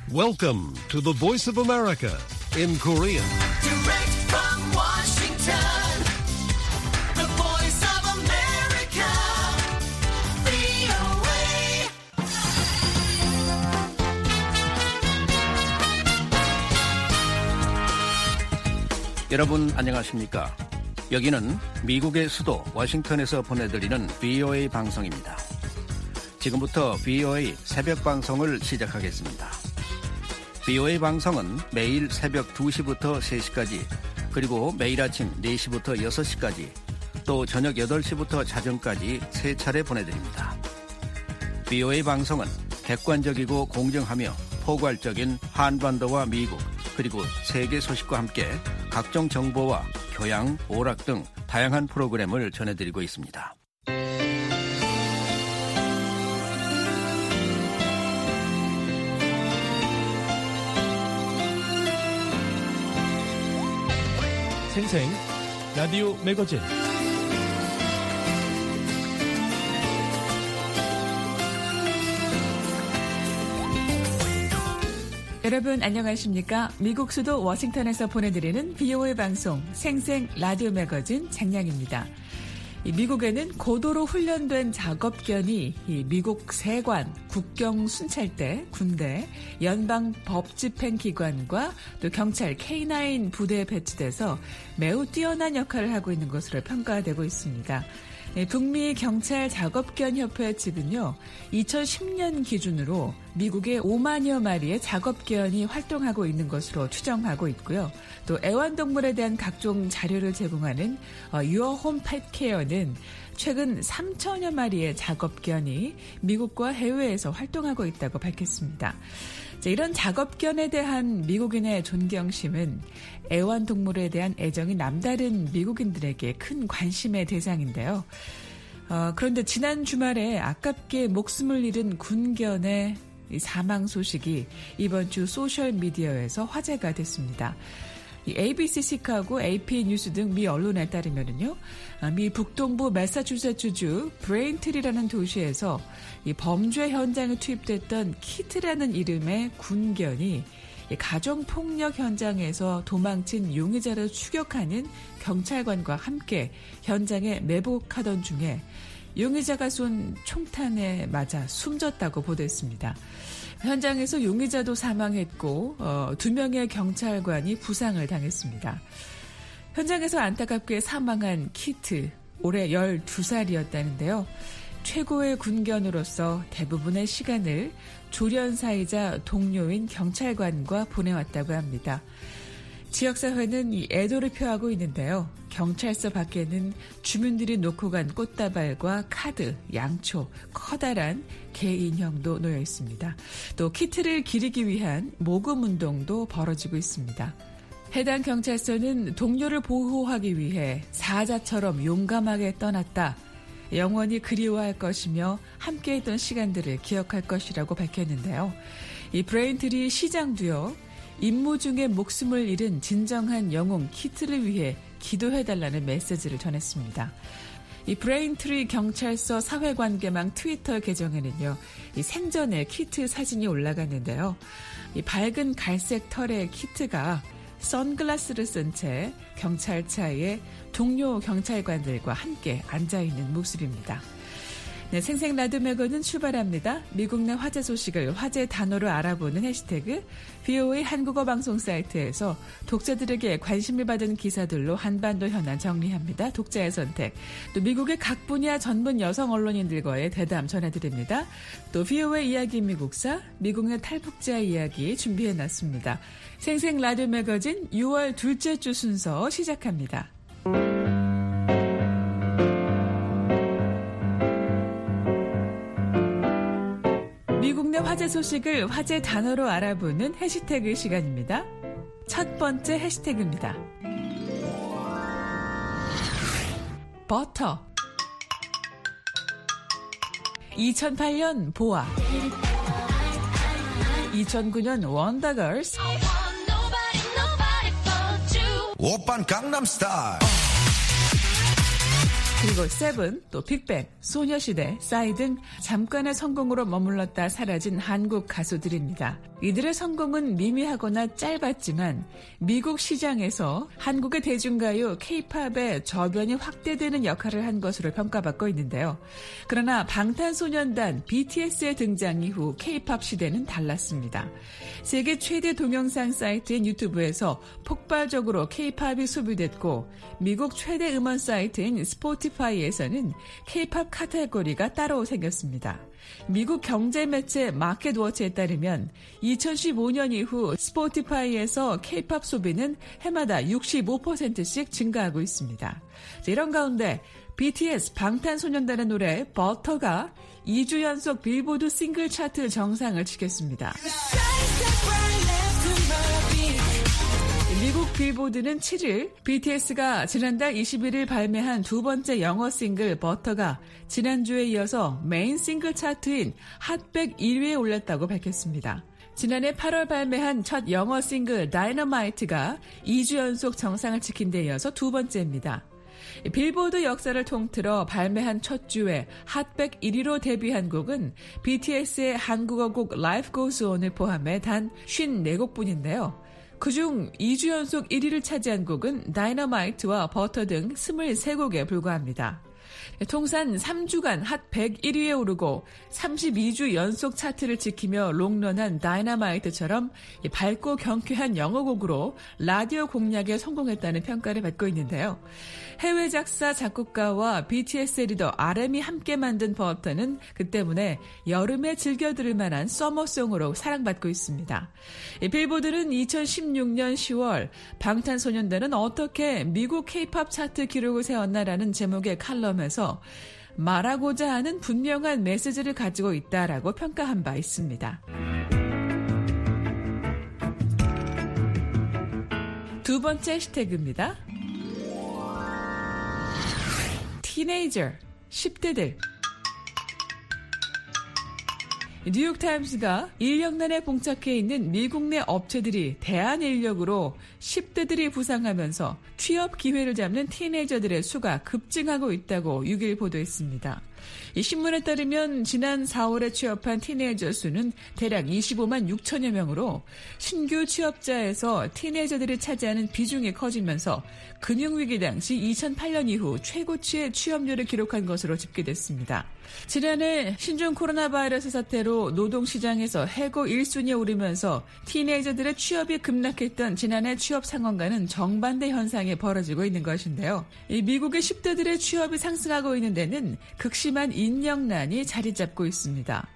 Welcome to the Voice of America in Korean. Direct from Washington, the Voice of America, VOA. 여러분 안녕하십니까? 여기는 미국의 수도 워싱턴에서 보내드리는 VOA 방송입니다. 지금부터 VOA 새벽 방송을 시작하겠습니다. VOA 방송은 매일 새벽 2시부터 3시까지, 그리고 매일 아침 4시부터 6시까지, 또 저녁 8시부터 자정까지 3차례 보내드립니다. VOA 방송은 객관적이고 공정하며 포괄적인 한반도와 미국, 그리고 세계 소식과 함께 각종 정보와 교양, 오락 등 다양한 프로그램을 전해드리고 있습니다. 생생 라디오 매거진 여러분 안녕하십니까? 미국 수도 워싱턴에서 보내드리는 VOA 방송 생생 라디오 매거진 장량입니다. 미국에는 고도로 훈련된 작업견이 미국 세관, 국경 순찰대, 군대, 연방 법집행기관과 또 경찰 K9 부대에 배치돼서 매우 뛰어난 역할을 하고 있는 것으로 평가되고 있습니다. 북미 경찰 작업견 협회 측은요, 2010년 기준으로 미국의 5만여 마리의 작업견이 활동하고 있는 것으로 추정하고 있고요. 또 애완동물에 대한 각종 자료를 제공하는 Your Home Pet Care는 최근 3천여 마리의 작업견이 미국과 해외에서 활동하고 있다고 밝혔습니다. 이런 작업견에 대한 미국인의 존경심은 애완동물에 대한 애정이 남다른 미국인들에게 큰 관심의 대상인데요. 그런데 지난 주말에 아깝게 목숨을 잃은 군견의 사망 소식이 이번 주 소셜미디어에서 화제가 됐습니다. ABC 시카고, AP 뉴스 등 미 언론에 따르면요, 미 북동부 매사추세츠주 브레인트리라는 도시에서 이 범죄 현장에 투입됐던 키트라는 이름의 군견이 가정폭력 현장에서 도망친 용의자를 추격하는 경찰관과 함께 현장에 매복하던 중에 용의자가 쏜 총탄에 맞아 숨졌다고 보도했습니다. 현장에서 용의자도 사망했고 2명의 경찰관이 부상을 당했습니다. 현장에서 안타깝게 사망한 키트, 올해 12살이었다는데요. 최고의 군견으로서 대부분의 시간을 조련사이자 동료인 경찰관과 보내왔다고 합니다. 지역사회는 이 애도를 표하고 있는데요. 경찰서 밖에는 주민들이 놓고 간 꽃다발과 카드, 양초, 커다란 개 인형도 놓여 있습니다. 또 키트를 기리기 위한 모금운동도 벌어지고 있습니다. 해당 경찰서는 동료를 보호하기 위해 사자처럼 용감하게 떠났다, 영원히 그리워할 것이며 함께했던 시간들을 기억할 것이라고 밝혔는데요. 이 브레인트리 시장도요, 임무 중에 목숨을 잃은 진정한 영웅 키트를 위해 기도해달라는 메시지를 전했습니다. 이 브레인트리 경찰서 사회관계망 트위터 계정에는요, 이 생전에 키트 사진이 올라갔는데요. 이 밝은 갈색 털의 키트가 선글라스를 쓴 채 경찰차에 동료 경찰관들과 함께 앉아있는 모습입니다. 네, 생생 라디오 매거진 출발합니다. 미국 내 화제 소식을 화제 단어로 알아보는 해시태그 VOA 한국어 방송 사이트에서 독자들에게 관심을 받은 기사들로 한반도 현안 정리합니다. 독자의 선택. 또 미국의 각 분야 전문 여성 언론인들과의 대담 전해드립니다. 또 VOA 이야기 미국사, 미국 내 탈북자 이야기 준비해놨습니다. 생생 라디오 매거진 6월 둘째 주 순서 시작합니다. 미국 내 화제 소식을 화제 단어로 알아보는 해시태그 시간입니다. 첫 번째 해시태그입니다. 버터. 2008년 보아, 2009년 원더걸스, 오빤 강남스타일. 그리고 세븐, 또 빅뱅, 소녀시대, 싸이 등 잠깐의 성공으로 머물렀다 사라진 한국 가수들입니다. 이들의 성공은 미미하거나 짧았지만 미국 시장에서 한국의 대중가요 K-팝의 저변이 확대되는 역할을 한 것으로 평가받고 있는데요. 그러나 방탄소년단 BTS의 등장 이후 K-팝 시대는 달랐습니다. 세계 최대 동영상 사이트인 유튜브에서 폭발적으로 K-팝이 소비됐고 미국 최대 음원 사이트인 스포티파이에서는 K-팝 카테고리가 따로 생겼습니다. 미국 경제 매체 마켓워치에 따르면 2015년 이후 스포티파이에서 K-팝 소비는 해마다 65%씩 증가하고 있습니다. 이런 가운데 BTS 방탄소년단의 노래 버터가 2주 연속 빌보드 싱글 차트 정상을 지켰습니다. 미국 빌보드는 7일 BTS가 지난달 21일 발매한 두 번째 영어 싱글 버터가 지난주에 이어서 메인 싱글 차트인 핫100 1위에 올랐다고 밝혔습니다. 지난해 8월 발매한 첫 영어 싱글 다이너마이트가 2주 연속 정상을 지킨 데 이어서 두 번째입니다. 빌보드 역사를 통틀어 발매한 첫 주에 핫100 1위로 데뷔한 곡은 BTS의 한국어 곡 Life Goes On을 포함해 단 54곡뿐인데요. 그중 2주 연속 1위를 차지한 곡은 다이너마이트와 버터 등 23곡에 불과합니다. 통산 3주간 핫100 1위에 오르고 32주 연속 차트를 지키며 롱런한 다이너마이트처럼 밝고 경쾌한 영어곡으로 라디오 공략에 성공했다는 평가를 받고 있는데요. 해외 작사 작곡가와 BTS의 리더 RM이 함께 만든 버터는 그 때문에 여름에 즐겨 들을 만한 서머송으로 사랑받고 있습니다. 빌보드는 2016년 10월 방탄소년단은 어떻게 미국 K-팝 차트 기록을 세웠나라는 제목의 칼럼에서 말하고자 하는 분명한 메시지를 가지고 있다라고 평가한 바 있습니다. 두 번째 해시태그입니다. 티네이저, 10대들. 뉴욕타임스가 인력난에 봉착해 있는 미국 내 업체들이 대한인력으로 10대들이 부상하면서 취업 기회를 잡는 티네이저들의 수가 급증하고 있다고 6일 보도했습니다. 이 신문에 따르면 지난 4월에 취업한 티네이저 수는 대략 25만 6천여 명으로 신규 취업자에서 티네이저들이 차지하는 비중이 커지면서 금융위기 당시 2008년 이후 최고치의 취업률을 기록한 것으로 집계됐습니다. 지난해 신종 코로나 바이러스 사태로 노동시장에서 해고 1순위에 오르면서 티네이저들의 취업이 급락했던 지난해 취업 상황과는 정반대 현상이 벌어지고 있는 것인데요. 이 미국의 10대들의 취업이 상승하고 있는 데는 극심한 인력난이 자리 잡고 있습니다.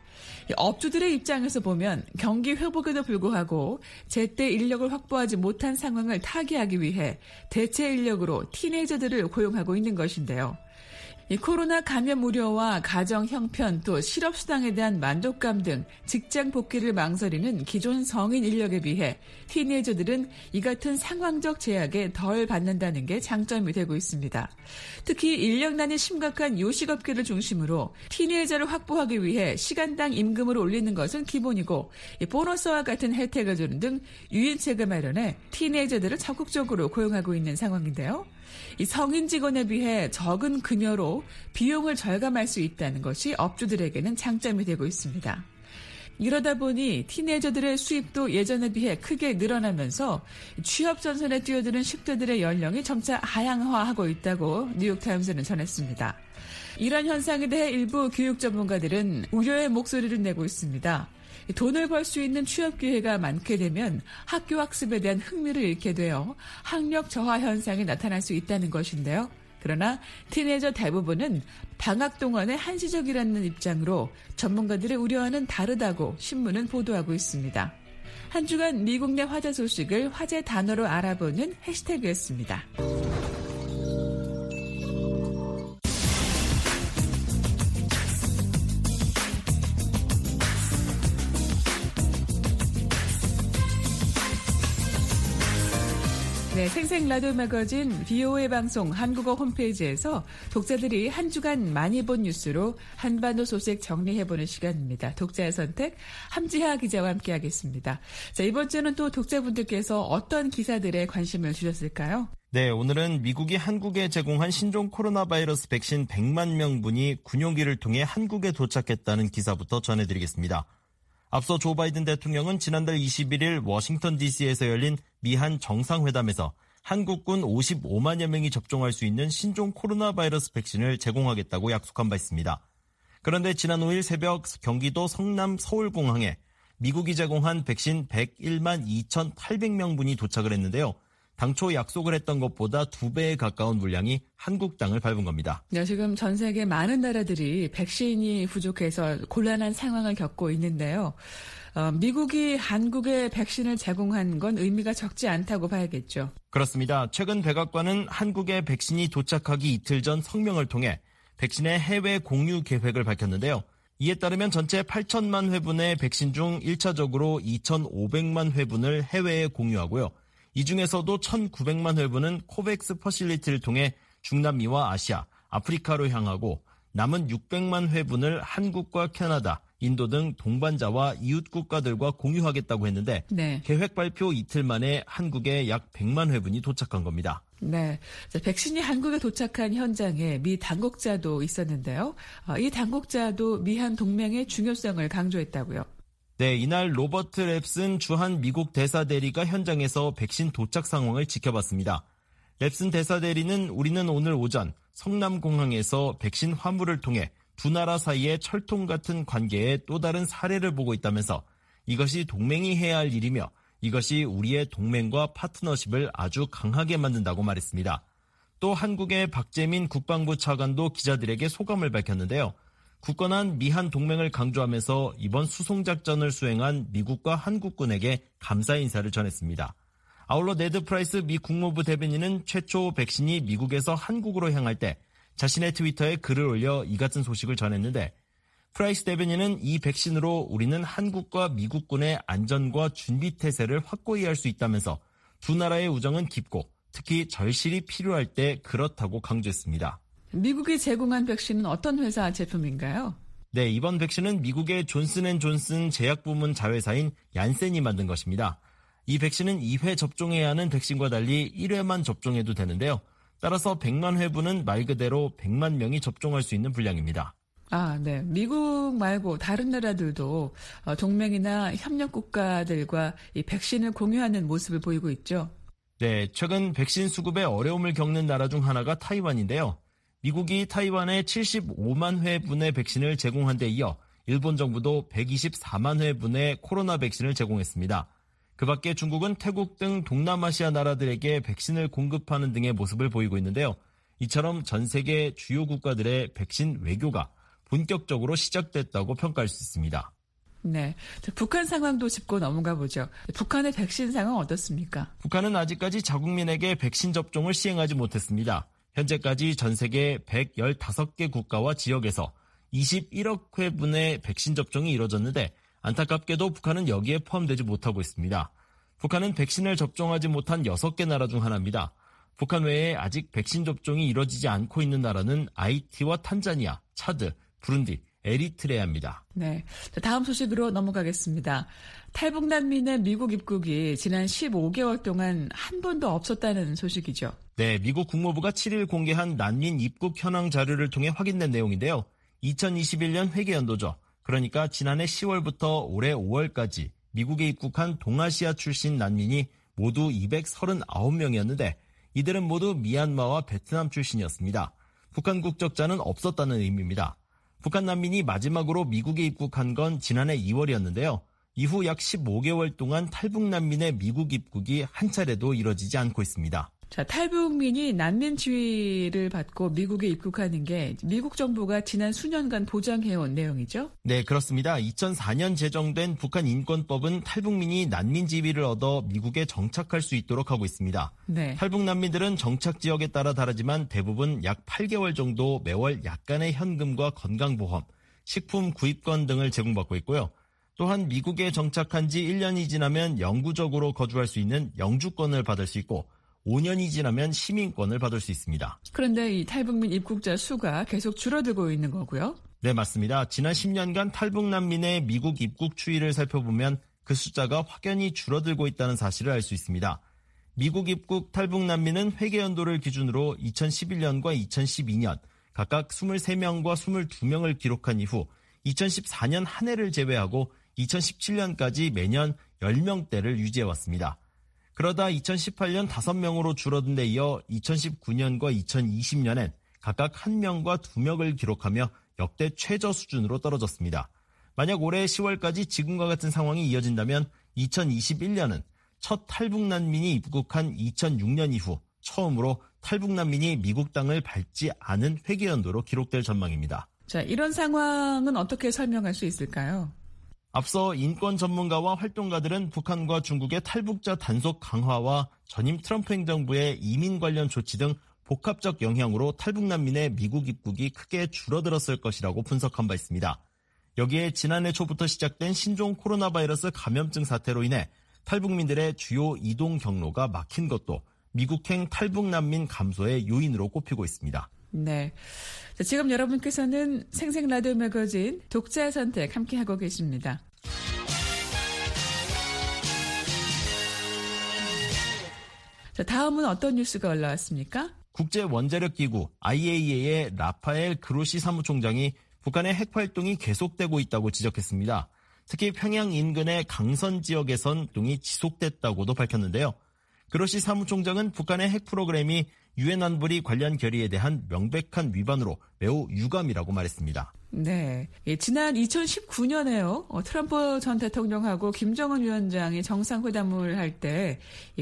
업주들의 입장에서 보면 경기 회복에도 불구하고 제때 인력을 확보하지 못한 상황을 타개하기 위해 대체 인력으로 티네이저들을 고용하고 있는 것인데요. 이 코로나 감염 우려와 가정 형편 또 실업수당에 대한 만족감 등 직장 복귀를 망설이는 기존 성인 인력에 비해 티네이저들은 이 같은 상황적 제약에 덜 받는다는 게 장점이 되고 있습니다. 특히 인력난이 심각한 요식업계를 중심으로 티네이저를 확보하기 위해 시간당 임금을 올리는 것은 기본이고 이 보너스와 같은 혜택을 주는 등 유인책을 마련해 티네이저들을 적극적으로 고용하고 있는 상황인데요. 이 성인 직원에 비해 적은 급여로 비용을 절감할 수 있다는 것이 업주들에게는 장점이 되고 있습니다. 이러다 보니 티네이저들의 수입도 예전에 비해 크게 늘어나면서 취업 전선에 뛰어드는 10대들의 연령이 점차 하향화하고 있다고 뉴욕타임스는 전했습니다. 이런 현상에 대해 일부 교육 전문가들은 우려의 목소리를 내고 있습니다. 돈을 벌 수 있는 취업 기회가 많게 되면 학교 학습에 대한 흥미를 잃게 되어 학력 저하 현상이 나타날 수 있다는 것인데요. 그러나 티네이저 대부분은 방학 동안에 한시적이라는 입장으로 전문가들의 우려와는 다르다고 신문은 보도하고 있습니다. 한 주간 미국 내 화제 소식을 화제 단어로 알아보는 해시태그였습니다. 네, 생생 라디오 매거진 VOA 방송 한국어 홈페이지에서 독자들이 한 주간 많이 본 뉴스로 한반도 소식 정리해보는 시간입니다. 독자의 선택, 함지하 기자와 함께하겠습니다. 자, 이번 주는 또 독자분들께서 어떤 기사들에 관심을 주셨을까요? 네, 오늘은 미국이 한국에 제공한 신종 코로나 바이러스 백신 100만 명분이 군용기를 통해 한국에 도착했다는 기사부터 전해드리겠습니다. 앞서 조 바이든 대통령은 지난달 21일 워싱턴 DC에서 열린 미한 정상회담에서 한국군 55만여 명이 접종할 수 있는 신종 코로나 바이러스 백신을 제공하겠다고 약속한 바 있습니다. 그런데 지난 5일 새벽 경기도 성남 서울공항에 미국이 제공한 백신 101만 2,800명분이 도착을 했는데요. 당초 약속을 했던 것보다 2배에 가까운 물량이 한국 땅을 밟은 겁니다. 네, 지금 전 세계 많은 나라들이 백신이 부족해서 곤란한 상황을 겪고 있는데요. 미국이 한국에 백신을 제공한 건 의미가 적지 않다고 봐야겠죠. 그렇습니다. 최근 백악관은 한국에 백신이 도착하기 이틀 전 성명을 통해 백신의 해외 공유 계획을 밝혔는데요. 이에 따르면 전체 8천만 회분의 백신 중 1차적으로 2,500만 회분을 해외에 공유하고요. 이 중에서도 1,900만 회분은 코백스 퍼실리티를 통해 중남미와 아시아, 아프리카로 향하고 남은 600만 회분을 한국과 캐나다, 인도 등 동반자와 이웃 국가들과 공유하겠다고 했는데 네. 계획 발표 이틀 만에 한국에 약 100만 회분이 도착한 겁니다. 네, 백신이 한국에 도착한 현장에 미 당국자도 있었는데요. 이 당국자도 미한 동맹의 중요성을 강조했다고요. 네, 이날 로버트 랩슨 주한 미국 대사대리가 현장에서 백신 도착 상황을 지켜봤습니다. 랩슨 대사대리는 우리는 오늘 오전 성남공항에서 백신 화물을 통해 두 나라 사이의 철통 같은 관계의 또 다른 사례를 보고 있다면서 이것이 동맹이 해야 할 일이며 이것이 우리의 동맹과 파트너십을 아주 강하게 만든다고 말했습니다. 또 한국의 박재민 국방부 차관도 기자들에게 소감을 밝혔는데요. 굳건한 미한 동맹을 강조하면서 이번 수송작전을 수행한 미국과 한국군에게 감사 인사를 전했습니다. 아울러 네드 프라이스 미 국무부 대변인은 최초 백신이 미국에서 한국으로 향할 때 자신의 트위터에 글을 올려 이 같은 소식을 전했는데 프라이스 대변인은 이 백신으로 우리는 한국과 미국군의 안전과 준비 태세를 확고히 할 수 있다면서 두 나라의 우정은 깊고 특히 절실히 필요할 때 그렇다고 강조했습니다. 미국이 제공한 백신은 어떤 회사 제품인가요? 네, 이번 백신은 미국의 존슨앤존슨 제약부문 자회사인 얀센이 만든 것입니다. 이 백신은 2회 접종해야 하는 백신과 달리 1회만 접종해도 되는데요. 따라서 100만 회분은 말 그대로 100만 명이 접종할 수 있는 분량입니다. 아, 네. 미국 말고 다른 나라들도 동맹이나 협력 국가들과 이 백신을 공유하는 모습을 보이고 있죠. 네, 최근 백신 수급에 어려움을 겪는 나라 중 하나가 타이완인데요. 미국이 타이완에 75만 회분의 백신을 제공한 데 이어 일본 정부도 124만 회분의 코로나 백신을 제공했습니다. 그 밖에 중국은 태국 등 동남아시아 나라들에게 백신을 공급하는 등의 모습을 보이고 있는데요. 이처럼 전 세계 주요 국가들의 백신 외교가 본격적으로 시작됐다고 평가할 수 있습니다. 네, 북한 상황도 짚고 넘어가 보죠. 북한의 백신 상황 어떻습니까? 북한은 아직까지 자국민에게 백신 접종을 시행하지 못했습니다. 현재까지 전 세계 115개 국가와 지역에서 21억 회분의 백신 접종이 이뤄졌는데 안타깝게도 북한은 여기에 포함되지 못하고 있습니다. 북한은 백신을 접종하지 못한 6개 나라 중 하나입니다. 북한 외에 아직 백신 접종이 이뤄지지 않고 있는 나라는 하이티와 탄자니아, 차드, 부룬디, 에리트레아입니다. 네, 다음 소식으로 넘어가겠습니다. 탈북 난민의 미국 입국이 지난 15개월 동안 한 번도 없었다는 소식이죠. 네, 미국 국무부가 7일 공개한 난민 입국 현황 자료를 통해 확인된 내용인데요. 2021년 회계연도죠. 그러니까 지난해 10월부터 올해 5월까지 미국에 입국한 동아시아 출신 난민이 모두 239명이었는데 이들은 모두 미얀마와 베트남 출신이었습니다. 북한 국적자는 없었다는 의미입니다. 북한 난민이 마지막으로 미국에 입국한 건 지난해 2월이었는데요. 이후 약 15개월 동안 탈북 난민의 미국 입국이 한 차례도 이뤄지지 않고 있습니다. 자, 탈북민이 난민 지위를 받고 미국에 입국하는 게 미국 정부가 지난 수년간 보장해온 내용이죠? 네, 그렇습니다. 2004년 제정된 북한 인권법은 탈북민이 난민 지위를 얻어 미국에 정착할 수 있도록 하고 있습니다. 네. 탈북 난민들은 정착 지역에 따라 다르지만 대부분 약 8개월 정도 매월 약간의 현금과 건강보험, 식품 구입권 등을 제공받고 있고요. 또한 미국에 정착한 지 1년이 지나면 영구적으로 거주할 수 있는 영주권을 받을 수 있고 5년이 지나면 시민권을 받을 수 있습니다. 그런데 이 탈북민 입국자 수가 계속 줄어들고 있는 거고요. 네, 맞습니다. 지난 10년간 탈북난민의 미국 입국 추이를 살펴보면 그 숫자가 확연히 줄어들고 있다는 사실을 알 수 있습니다. 미국 입국 탈북난민은 회계연도를 기준으로 2011년과 2012년 각각 23명과 22명을 기록한 이후 2014년 한 해를 제외하고 2017년까지 매년 10명대를 유지해왔습니다. 그러다 2018년 5명으로 줄어든 데 이어 2019년과 2020년엔 각각 1명과 2명을 기록하며 역대 최저 수준으로 떨어졌습니다. 만약 올해 10월까지 지금과 같은 상황이 이어진다면 2021년은 첫 탈북난민이 입국한 2006년 이후 처음으로 탈북난민이 미국 땅을 밟지 않은 회계연도로 기록될 전망입니다. 자, 이런 상황은 어떻게 설명할 수 있을까요? 앞서 인권 전문가와 활동가들은 북한과 중국의 탈북자 단속 강화와 전임 트럼프 행정부의 이민 관련 조치 등 복합적 영향으로 탈북난민의 미국 입국이 크게 줄어들었을 것이라고 분석한 바 있습니다. 여기에 지난해 초부터 시작된 신종 코로나 바이러스 감염증 사태로 인해 탈북민들의 주요 이동 경로가 막힌 것도 미국행 탈북난민 감소의 요인으로 꼽히고 있습니다. 네. 자, 지금 여러분께서는 생생 라디오 매거진 독자 선택 함께하고 계십니다. 자, 다음은 어떤 뉴스가 올라왔습니까? 국제원자력기구 IAEA의 라파엘 그로시 사무총장이 북한의 핵활동이 계속되고 있다고 지적했습니다. 특히 평양 인근의 강선 지역에선 활동이 지속됐다고도 밝혔는데요. 그로시 사무총장은 북한의 핵 프로그램이 유엔 안보리 관련 결의에 대한 명백한 위반으로 매우 유감이라고 말했습니다. 네. 예, 지난 2019년에요. 트럼프 전 대통령하고 김정은 위원장이 정상회담을 할 때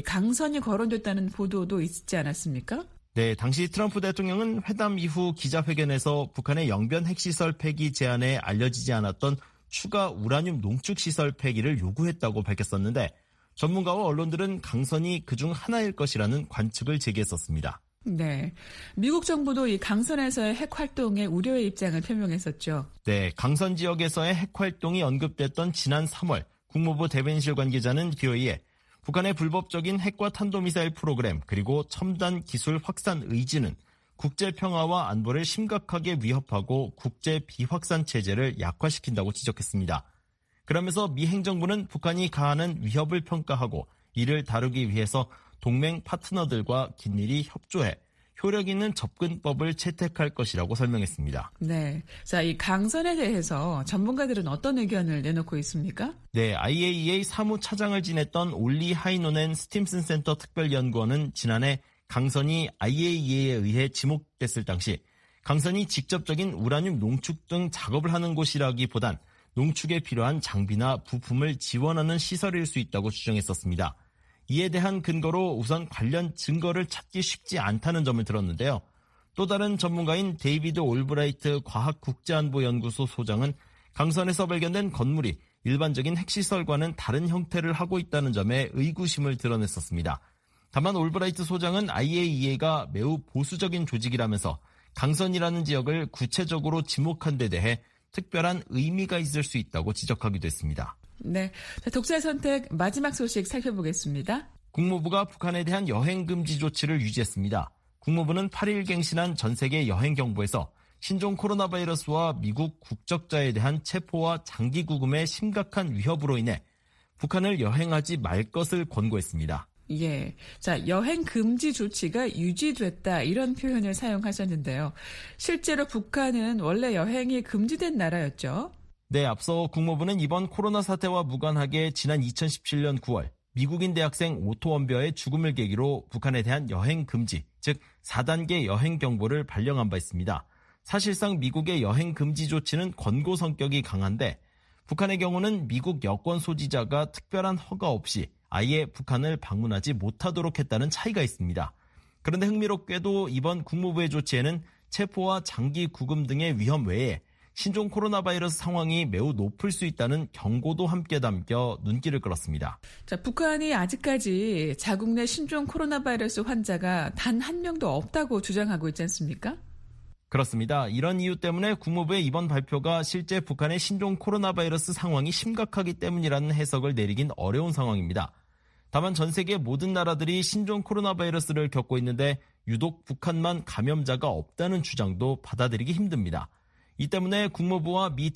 강선이 거론됐다는 보도도 있지 않았습니까? 네, 당시 트럼프 대통령은 회담 이후 기자회견에서 북한의 영변 핵시설 폐기 제안에 알려지지 않았던 추가 우라늄 농축시설 폐기를 요구했다고 밝혔었는데 전문가와 언론들은 강선이 그중 하나일 것이라는 관측을 제기했었습니다. 네. 미국 정부도 이 강선에서의 핵 활동에 우려의 입장을 표명했었죠. 네, 강선 지역에서의 핵 활동이 언급됐던 지난 3월 국무부 대변인실 관계자는 BOE에 북한의 불법적인 핵과 탄도미사일 프로그램 그리고 첨단 기술 확산 의지는 국제 평화와 안보를 심각하게 위협하고 국제 비확산 체제를 약화시킨다고 지적했습니다. 그러면서 미 행정부는 북한이 가하는 위협을 평가하고 이를 다루기 위해서 동맹 파트너들과 긴밀히 협조해 효력 있는 접근법을 채택할 것이라고 설명했습니다. 네. 자, 이 강선에 대해서 전문가들은 어떤 의견을 내놓고 있습니까? 네, IAEA 사무차장을 지냈던 올리 하이노넨 스팀슨 센터 특별연구원은 지난해 강선이 IAEA에 의해 지목됐을 당시 강선이 직접적인 우라늄 농축 등 작업을 하는 곳이라기보단 농축에 필요한 장비나 부품을 지원하는 시설일 수 있다고 주장했었습니다. 이에 대한 근거로 우선 관련 증거를 찾기 쉽지 않다는 점을 들었는데요. 또 다른 전문가인 데이비드 올브라이트 과학국제안보연구소 소장은 강선에서 발견된 건물이 일반적인 핵시설과는 다른 형태를 하고 있다는 점에 의구심을 드러냈었습니다. 다만 올브라이트 소장은 IAEA가 매우 보수적인 조직이라면서 강선이라는 지역을 구체적으로 지목한 데 대해 특별한 의미가 있을 수 있다고 지적하기도 했습니다. 네. 자, 독자 선택 마지막 소식 살펴보겠습니다. 국무부가 북한에 대한 여행 금지 조치를 유지했습니다. 국무부는 8일 갱신한 전 세계 여행 경보에서 신종 코로나 바이러스와 미국 국적자에 대한 체포와 장기 구금의 심각한 위협으로 인해 북한을 여행하지 말 것을 권고했습니다. 예. 자, 여행 금지 조치가 유지됐다 이런 표현을 사용하셨는데요. 실제로 북한은 원래 여행이 금지된 나라였죠. 네, 앞서 국무부는 이번 코로나 사태와 무관하게 지난 2017년 9월 미국인 대학생 오토 원벼의 죽음을 계기로 북한에 대한 여행 금지, 즉 4단계 여행 경보를 발령한 바 있습니다. 사실상 미국의 여행 금지 조치는 권고 성격이 강한데 북한의 경우는 미국 여권 소지자가 특별한 허가 없이 아예 북한을 방문하지 못하도록 했다는 차이가 있습니다. 그런데 흥미롭게도 이번 국무부의 조치에는 체포와 장기 구금 등의 위험 외에 신종 코로나 바이러스 상황이 매우 높을 수 있다는 경고도 함께 담겨 눈길을 끌었습니다. 자, 북한이 아직까지 자국 내 신종 코로나 바이러스 환자가 단 한 명도 없다고 주장하고 있지 않습니까? 그렇습니다. 이런 이유 때문에 국무부의 이번 발표가 실제 북한의 신종 코로나 바이러스 상황이 심각하기 때문이라는 해석을 내리긴 어려운 상황입니다. 다만 전 세계 모든 나라들이 신종 코로나 바이러스를 겪고 있는데 유독 북한만 감염자가 없다는 주장도 받아들이기 힘듭니다. 이 때문에 국무부와 미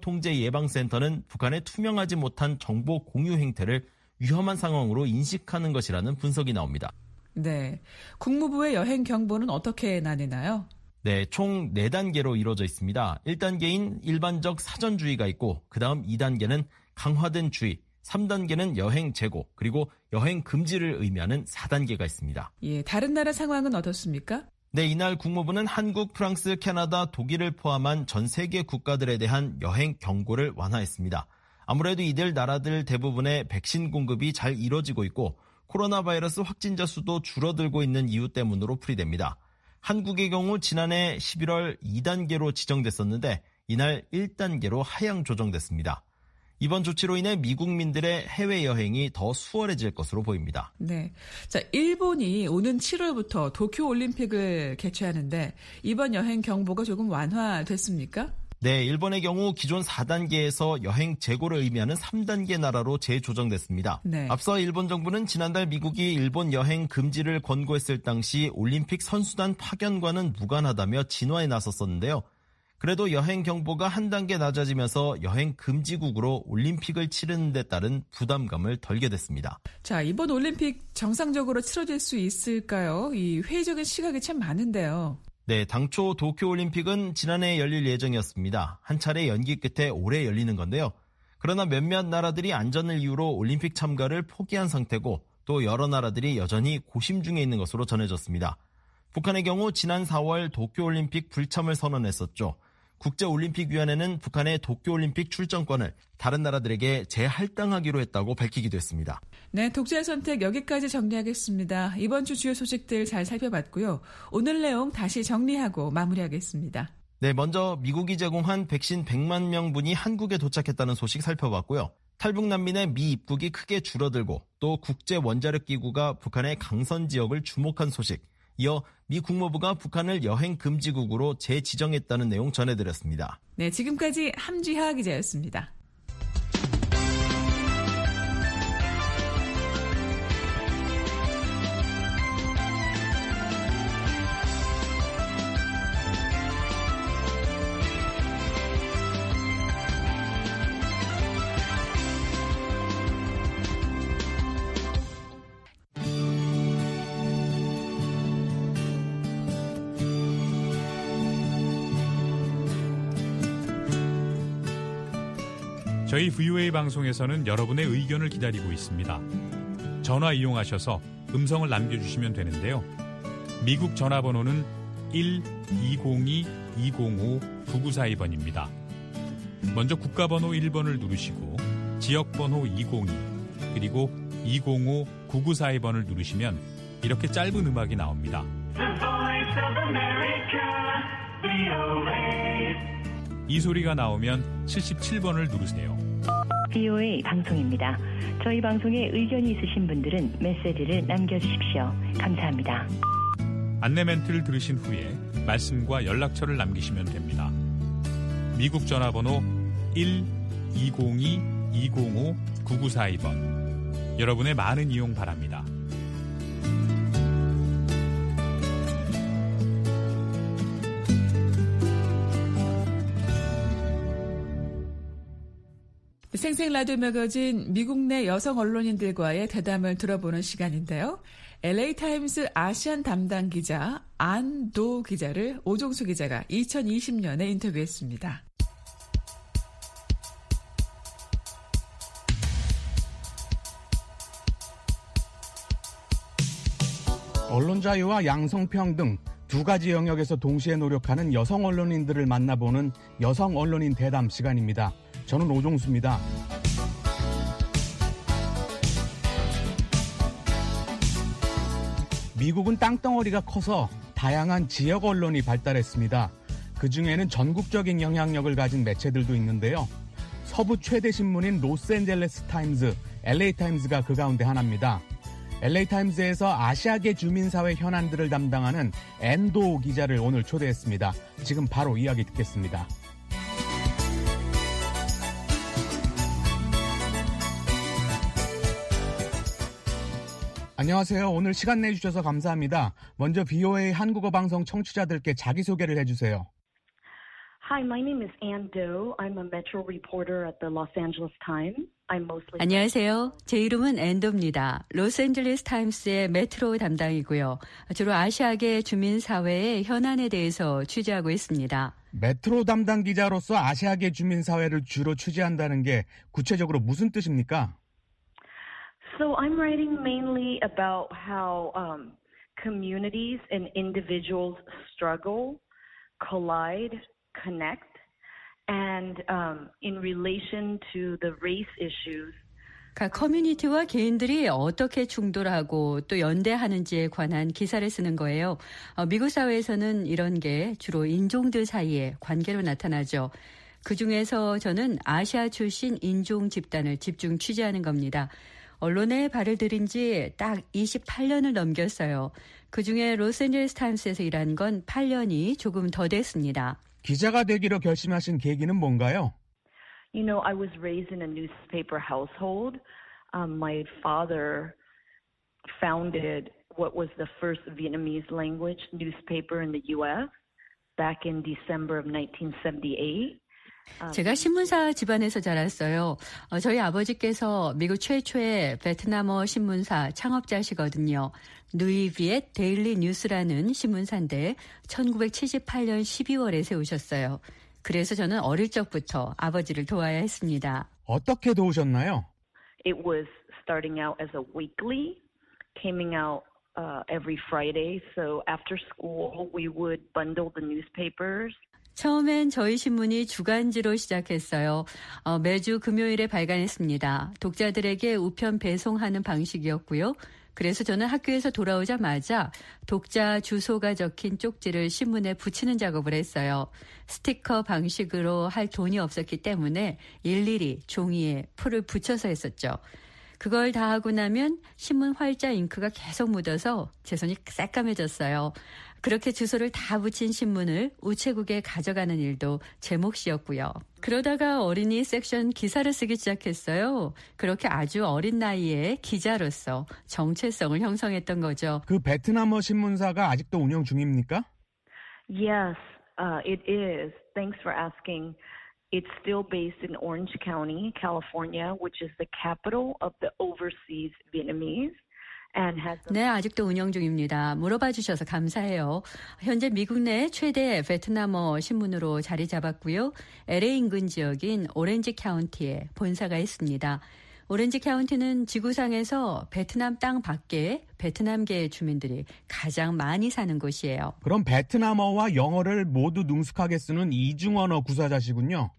질병통제예방센터는 북한의 투명하지 못한 정보 공유 행태를 위험한 상황으로 인식하는 것이라는 분석이 나옵니다. 네, 국무부의 여행 경보는 어떻게 나뉘나요? 네, 총 4단계로 이루어져 있습니다. 1단계인 일반적 사전주의가 있고 그다음 2단계는 강화된 주의, 3단계는 여행 재고, 그리고 여행 금지를 의미하는 4단계가 있습니다. 예, 다른 나라 상황은 어떻습니까? 네, 이날 국무부는 한국, 프랑스, 캐나다, 독일을 포함한 전 세계 국가들에 대한 여행 경고를 완화했습니다. 아무래도 이들 나라들 대부분의 백신 공급이 잘 이뤄지고 있고 코로나 바이러스 확진자 수도 줄어들고 있는 이유 때문으로 풀이됩니다. 한국의 경우 지난해 11월 2단계로 지정됐었는데 이날 1단계로 하향 조정됐습니다. 이번 조치로 인해 미국민들의 해외여행이 더 수월해질 것으로 보입니다. 네. 자, 일본이 오는 7월부터 도쿄올림픽을 개최하는데 이번 여행 경보가 조금 완화됐습니까? 네, 일본의 경우 기존 4단계에서 여행 재고를 의미하는 3단계 나라로 재조정됐습니다. 네. 앞서 일본 정부는 지난달 미국이 일본 여행 금지를 권고했을 당시 올림픽 선수단 파견과는 무관하다며 진화에 나섰었는데요. 그래도 여행 경보가 한 단계 낮아지면서 여행 금지국으로 올림픽을 치르는 데 따른 부담감을 덜게 됐습니다. 자, 이번 올림픽 정상적으로 치러질 수 있을까요? 이 회의적인 시각이 참 많은데요. 네, 당초 도쿄올림픽은 지난해 열릴 예정이었습니다. 한 차례 연기 끝에 올해 열리는 건데요. 그러나 몇몇 나라들이 안전을 이유로 올림픽 참가를 포기한 상태고 또 여러 나라들이 여전히 고심 중에 있는 것으로 전해졌습니다. 북한의 경우 지난 4월 도쿄올림픽 불참을 선언했었죠. 국제올림픽위원회는 북한의 도쿄올림픽 출전권을 다른 나라들에게 재할당하기로 했다고 밝히기도 했습니다. 네, 독자의 선택 여기까지 정리하겠습니다. 이번 주 주요 소식들 잘 살펴봤고요. 오늘 내용 다시 정리하고 마무리하겠습니다. 네, 먼저 미국이 제공한 백신 100만 명분이 한국에 도착했다는 소식 살펴봤고요. 탈북 난민의 미 입국이 크게 줄어들고 또 국제원자력기구가 북한의 강선 지역을 주목한 소식, 이어 미 국무부가 북한을 여행 금지국으로 재지정했다는 내용 전해드렸습니다. 네, 지금까지 함지하 기자였습니다. 저희 VOA 방송에서는 여러분의 의견을 기다리고 있습니다. 전화 이용하셔서 음성을 남겨주시면 되는데요. 미국 전화번호는 1-202-205-9942번입니다. 먼저 국가번호 1번을 누르시고 지역번호 202 그리고 205-9942번을 누르시면 이렇게 짧은 음악이 나옵니다. 이 소리가 나오면 77번을 누르세요. VOA 방송입니다. 저희 방송에 의견이 있으신 분들은 메시지를 남겨주십시오. 감사합니다. 안내 멘트를 들으신 후에 말씀과 연락처를 남기시면 됩니다. 미국 전화번호 1-202-205-9942번. 여러분의 많은 이용 바랍니다. 생생 라디오 매거진 미국 내 여성 언론인들과의 대담을 들어보는 시간인데요. LA타임스 아시안 담당 기자 안도 기자를 오종수 기자가 2020년에 인터뷰했습니다. 언론 자유와 양성평등 두 가지 영역에서 동시에 노력하는 여성 언론인들을 만나보는 여성 언론인 대담 시간입니다. 저는 오종수입니다. 미국은 땅덩어리가 커서 다양한 지역 언론이 발달했습니다. 그중에는 전국적인 영향력을 가진 매체들도 있는데요. 서부 최대 신문인 로스앤젤레스 타임즈, LA타임즈가 그 가운데 하나입니다. LA타임즈에서 아시아계 주민사회 현안들을 담당하는 앤도 기자를 오늘 초대했습니다. 지금 바로 이야기 듣겠습니다. 안녕하세요. 오늘 시간 내주셔서 감사합니다. 먼저 VOA 한국어 방송 청취자들께 자기소개를 해주세요. Hi, my name is Ann Doe. I'm a Metro reporter at the Los Angeles Times. I'm mostly... 안녕하세요. 제 이름은 앤도입니다. 로스앤젤레스 타임스의 메트로 담당이고요. 주로 아시아계 주민사회의 현안에 대해서 취재하고 있습니다. 메트로 담당 기자로서 아시아계 주민사회를 주로 취재한다는 게 구체적으로 무슨 뜻입니까? So I'm writing mainly about how communities and individuals struggle, collide, connect, and in relation to the race issues. 각 커뮤니티와 개인들이 어떻게 충돌하고 또 연대하는지에 관한 기사를 쓰는 거예요. 미국 사회에서는 이런 게 주로 인종들 사이의 관계로 나타나죠. 그중에서 저는 아시아 출신 인종 집단을 집중 취재하는 겁니다. 언론에 발을 들인 지 딱 28년을 넘겼어요. 그중에 로스앤젤레스 타임스에서 일한 건 8년이 조금 더 됐습니다. 기자가 되기로 결심하신 계기는 뭔가요? You know, I was raised in a newspaper household. My father founded what was the first Vietnamese language newspaper in the U.S. back in December of 1978. 제가 신문사 집안에서 자랐어요. 저희 아버지께서 미국 최초의 베트남어 신문사 창업자시거든요. 누이 비엣 데일리 뉴스라는 신문사인데 1978년 12월에 세우셨어요. 그래서 저는 어릴 적부터 아버지를 도와야 했습니다. 어떻게 도우셨나요? It was starting out as a weekly, coming out every Friday. So after school, we would bundle the newspapers. 처음엔 저희 신문이 주간지로 시작했어요. 매주 금요일에 발간했습니다. 독자들에게 우편 배송하는 방식이었고요. 그래서 저는 학교에서 돌아오자마자 독자 주소가 적힌 쪽지를 신문에 붙이는 작업을 했어요. 스티커 방식으로 할 돈이 없었기 때문에 일일이 종이에 풀을 붙여서 했었죠. 그걸 다 하고 나면 신문 활자 잉크가 계속 묻어서 제 손이 새까매졌어요. 그렇게 주소를 다 붙인 신문을 우체국에 가져가는 일도 제 몫이었고요. 그러다가 어린이 섹션 기사를 쓰기 시작했어요. 그렇게 아주 어린 나이에 기자로서 정체성을 형성했던 거죠. 그 베트남어 신문사가 아직도 운영 중입니까? Yes, it is. Thanks for asking. It's still based in Orange County, California, which is the capital of the overseas Vietnamese. 네, 아직도 운영 중입니다. 물어봐 주셔서 감사해요. 현재 미국 내 최대 베트남어 신문으로 자리 잡았고요. LA 인근 지역인 오렌지 카운티에 본사가 있습니다. 오렌지 카운티는 지구상에서 베트남 땅 밖에 베트남계 주민들이 가장 많이 사는 곳이에요. 그럼 베트남어와 영어를 모두 능숙하게 쓰는 이중언어 구사자시군요.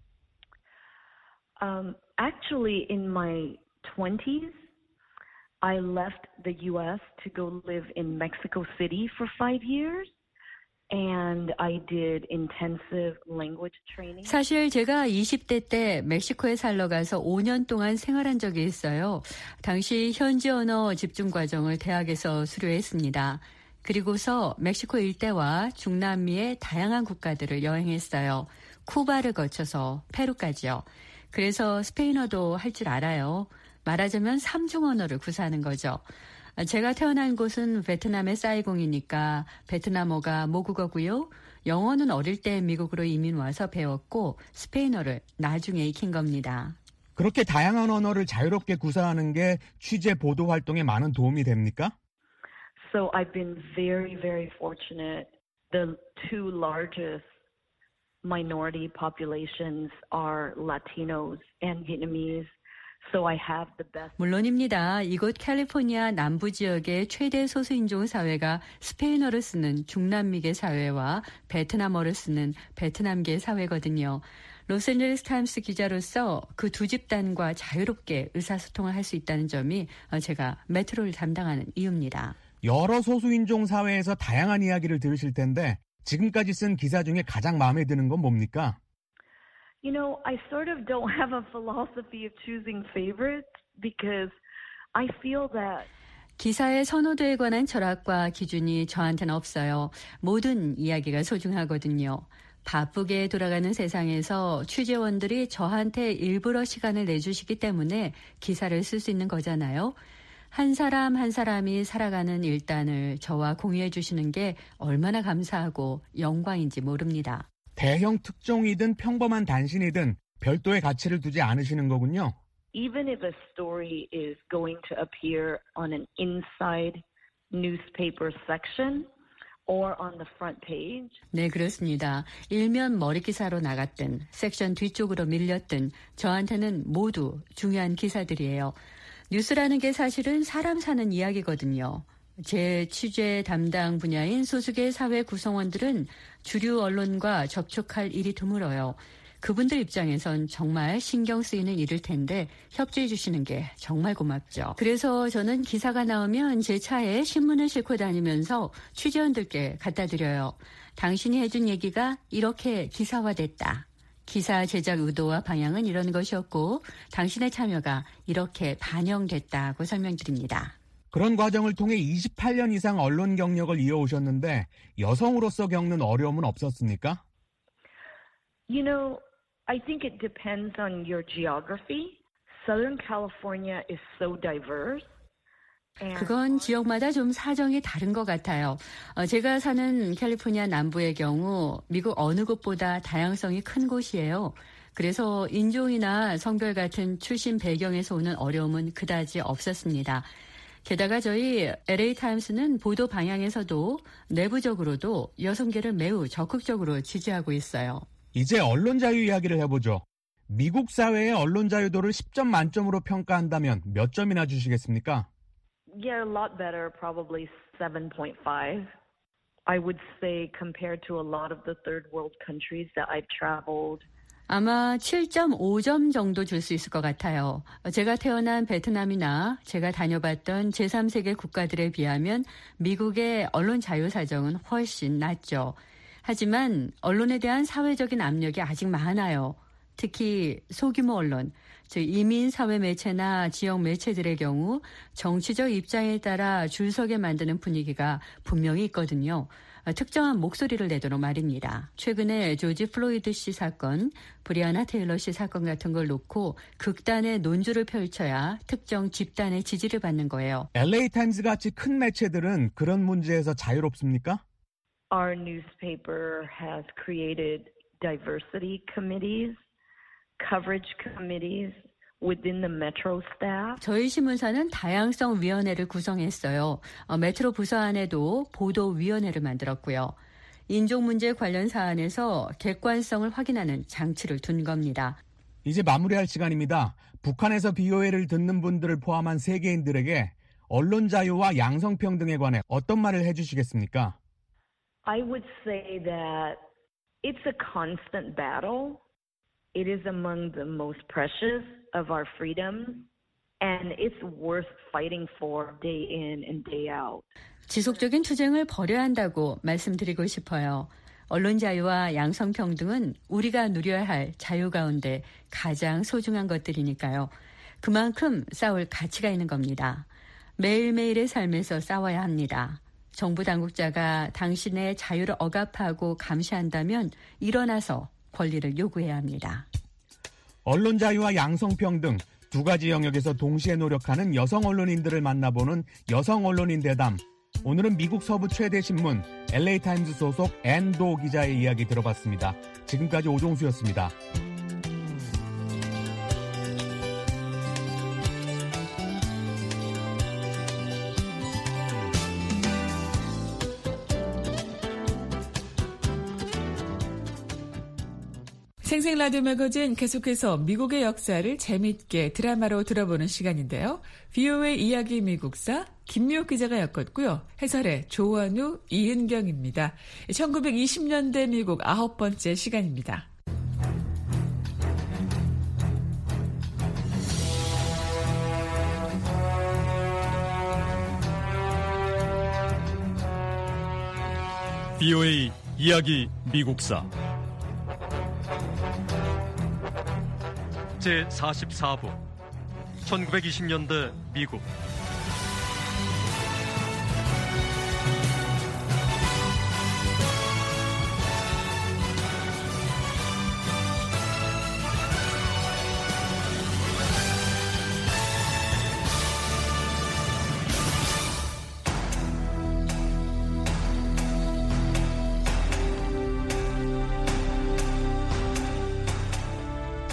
Actually, in my 20s, I left the U.S. to go live in Mexico City for 5 years, and I did intensive language training. 사실 제가 20대 때 멕시코에 살러 가서 5년 동안 생활한 적이 있어요. 당시 현지 언어 집중 과정을 대학에서 수료했습니다. 그리고서 멕시코 일대와 중남미의 다양한 국가들을 여행했어요. 쿠바를 거쳐서 페루까지요. 그래서 스페인어도 할 줄 알아요. 말하자면 3중 언어를 구사하는 거죠. 제가 태어난 곳은 베트남의 사이공이니까 베트남어가 모국어고요. 영어는 어릴 때 미국으로 이민 와서 배웠고 스페인어를 나중에 익힌 겁니다. 그렇게 다양한 언어를 자유롭게 구사하는 게 취재 보도 활동에 많은 도움이 됩니까? So I've been very, very fortunate. The two largest minority populations are Latinos and Vietnamese. So I have the best. 물론입니다. 이곳 캘리포니아 남부 지역의 최대 소수인종 사회가 스페인어를 쓰는 중남미계 사회와 베트남어를 쓰는 베트남계 사회거든요. 로스앤젤레스 타임스 기자로서 그 두 집단과 자유롭게 의사소통을 할 수 있다는 점이 제가 메트로를 담당하는 이유입니다. 여러 소수인종 사회에서 다양한 이야기를 들으실 텐데 지금까지 쓴 기사 중에 가장 마음에 드는 건 뭡니까? You know, I sort of don't have a philosophy of choosing favorites because I feel that 기사의 선호도에 관한 철학과 기준이 저한테는 없어요. 모든 이야기가 소중하거든요. 바쁘게 돌아가는 세상에서 취재원들이 저한테 일부러 시간을 내주시기 때문에 기사를 쓸 수 있는 거잖아요. 한 사람 한 사람이 살아가는 일단을 저와 공유해 주시는 게 얼마나 감사하고 영광인지 모릅니다. 대형 특종이든 평범한 단신이든 별도의 가치를 두지 않으시는 거군요. Even if a story is going to appear on an inside newspaper section or on the front page. 네, 그렇습니다. 일면 머리 기사로 나갔든 섹션 뒤쪽으로 밀렸든 저한테는 모두 중요한 기사들이에요. 뉴스라는 게 사실은 사람 사는 이야기거든요. 제 취재 담당 분야인 소수계 사회 구성원들은 주류 언론과 접촉할 일이 드물어요. 그분들 입장에선 정말 신경 쓰이는 일일 텐데 협조해 주시는 게 정말 고맙죠. 그래서 저는 기사가 나오면 제 차에 신문을 싣고 다니면서 취재원들께 갖다 드려요. 당신이 해준 얘기가 이렇게 기사화됐다. 기사 제작 의도와 방향은 이런 것이었고 당신의 참여가 이렇게 반영됐다고 설명드립니다. 그런 과정을 통해 28년 이상 언론 경력을 이어오셨는데 여성으로서 겪는 어려움은 없었습니까? You know, I think it depends on your geography. Southern California is so diverse. 그건 지역마다 좀 사정이 다른 것 같아요. 제가 사는 캘리포니아 남부의 경우 미국 어느 곳보다 다양성이 큰 곳이에요. 그래서 인종이나 성별 같은 출신 배경에서 오는 어려움은 그다지 없었습니다. 게다가 저희 LA 타임스는 보도 방향에서도 내부적으로도 여성계를 매우 적극적으로 지지하고 있어요. 이제 언론 자유 이야기를 해보죠. 미국 사회의 언론 자유도를 10점 만점으로 평가한다면 몇 점이나 주시겠습니까? Yeah, a lot better, probably 7.5. I would say compared to a lot of the third world countries that I've traveled. 아마 7.5점 정도 줄 수 있을 것 같아요. 제가 태어난 베트남이나 제가 다녀봤던 제3세계 국가들에 비하면 미국의 언론 자유 사정은 훨씬 낫죠. 하지만 언론에 대한 사회적인 압력이 아직 많아요. 특히 소규모 언론, 즉 이민 사회 매체나 지역 매체들의 경우 정치적 입장에 따라 줄 서게 만드는 분위기가 분명히 있거든요. 특정한 목소리를 내도록 말입니다. 최근에 조지 플로이드 씨 사건, 브리아나 테일러 씨 사건 같은 걸 놓고 극단의 논주를 펼쳐야 특정 집단의 지지를 받는 거예요. LA 타임스 같이 큰 매체들은 그런 문제에서 자유롭습니까? Our newspaper has created diversity committees, coverage committees within the metro staff. 저희 신문사는 다양성 위원회를 구성했어요. 메트로 부서 안에도 보도 위원회를 만들었고요. 인종 문제 관련 사안에서 객관성을 확인하는 장치를 둔 겁니다. 이제 마무리할 시간입니다. 북한에서 BOA를 듣는 분들을 포함한 세계인들에게 언론 자유와 양성평등에 관해 어떤 말을 해주시겠습니까? I would say that it's a constant battle. It is among the most precious of our freedoms, and it's worth fighting for day in and day out. 지속적인 투쟁을 벌여야 한다고 말씀드리고 싶어요. 언론 자유와 양성평등은 우리가 누려야 할 자유 가운데 가장 소중한 것들이니까요. 그만큼 싸울 가치가 있는 겁니다. 매일매일의 삶에서 싸워야 합니다. 정부 당국자가 당신의 자유를 억압하고 감시한다면 일어나서 권리를 요구해야 합니다. 언론 자유와 양성평등 두 가지 영역에서 동시에 노력하는 여성 언론인들을 만나보는 여성 언론인 대담. 오늘은 미국 서부 최대 신문 LA 타임스 소속 앤도 기자의 이야기 들어봤습니다. 지금까지 오종수였습니다. 생생 라디오 매거진 계속해서 미국의 역사를 재미있게 드라마로 들어보는 시간인데요. VOA 이야기 미국사 김미옥 기자가 엮었고요. 해설의 조원우, 이은경입니다. 1920년대 미국 9번째 시간입니다. VOA 이야기 미국사 제44부 1920년대 미국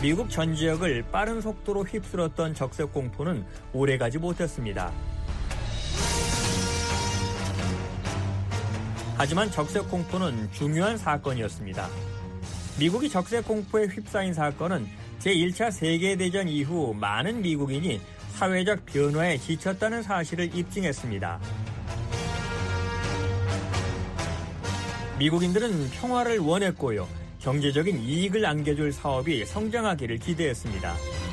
미국 전 지역을 빠른 속도로 휩쓸었던 적색 공포는 오래가지 못했습니다. 하지만 적색 공포는 중요한 사건이었습니다. 미국이 적색 공포에 휩싸인 사건은 제1차 세계대전 이후 많은 미국인이 사회적 변화에 지쳤다는 사실을 입증했습니다. 미국인들은 평화를 원했고요. 경제적인 이익을 안겨줄 사업이 성장하기를 기대했습니다.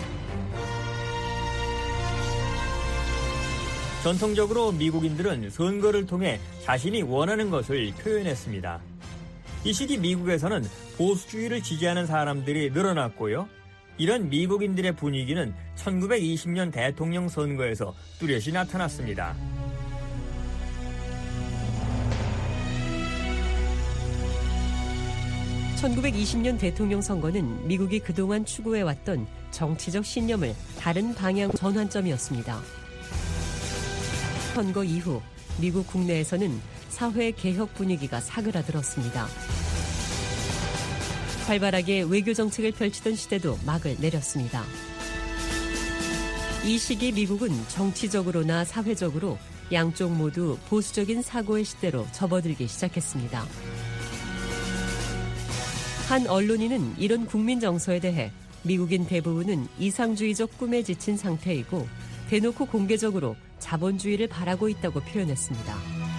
전통적으로 미국인들은 선거를 통해 자신이 원하는 것을 표현했습니다. 이 시기 미국에서는 보수주의를 지지하는 사람들이 늘어났고요. 이런 미국인들의 분위기는 1920년 대통령 선거에서 뚜렷이 나타났습니다. (1920년) 대통령 선거는 미국이 그동안 추구해왔던 정치적 신념을 다른 방향 전환점이었습니다. 선거 이후 미국 국내에서는 사회 개혁 분위기가 사그라들었습니다. 활발하게 외교 정책을 펼치던 시대도 막을 내렸습니다. 이 시기 미국은 정치적으로나 사회적으로 양쪽 모두 보수적인 사고의 시대로 접어들기 시작했습니다. 한 언론인은 이런 국민 정서에 대해 미국인 대부분은 이상주의적 꿈에 지친 상태이고 대놓고 공개적으로 자본주의를 바라고 있다고 표현했습니다.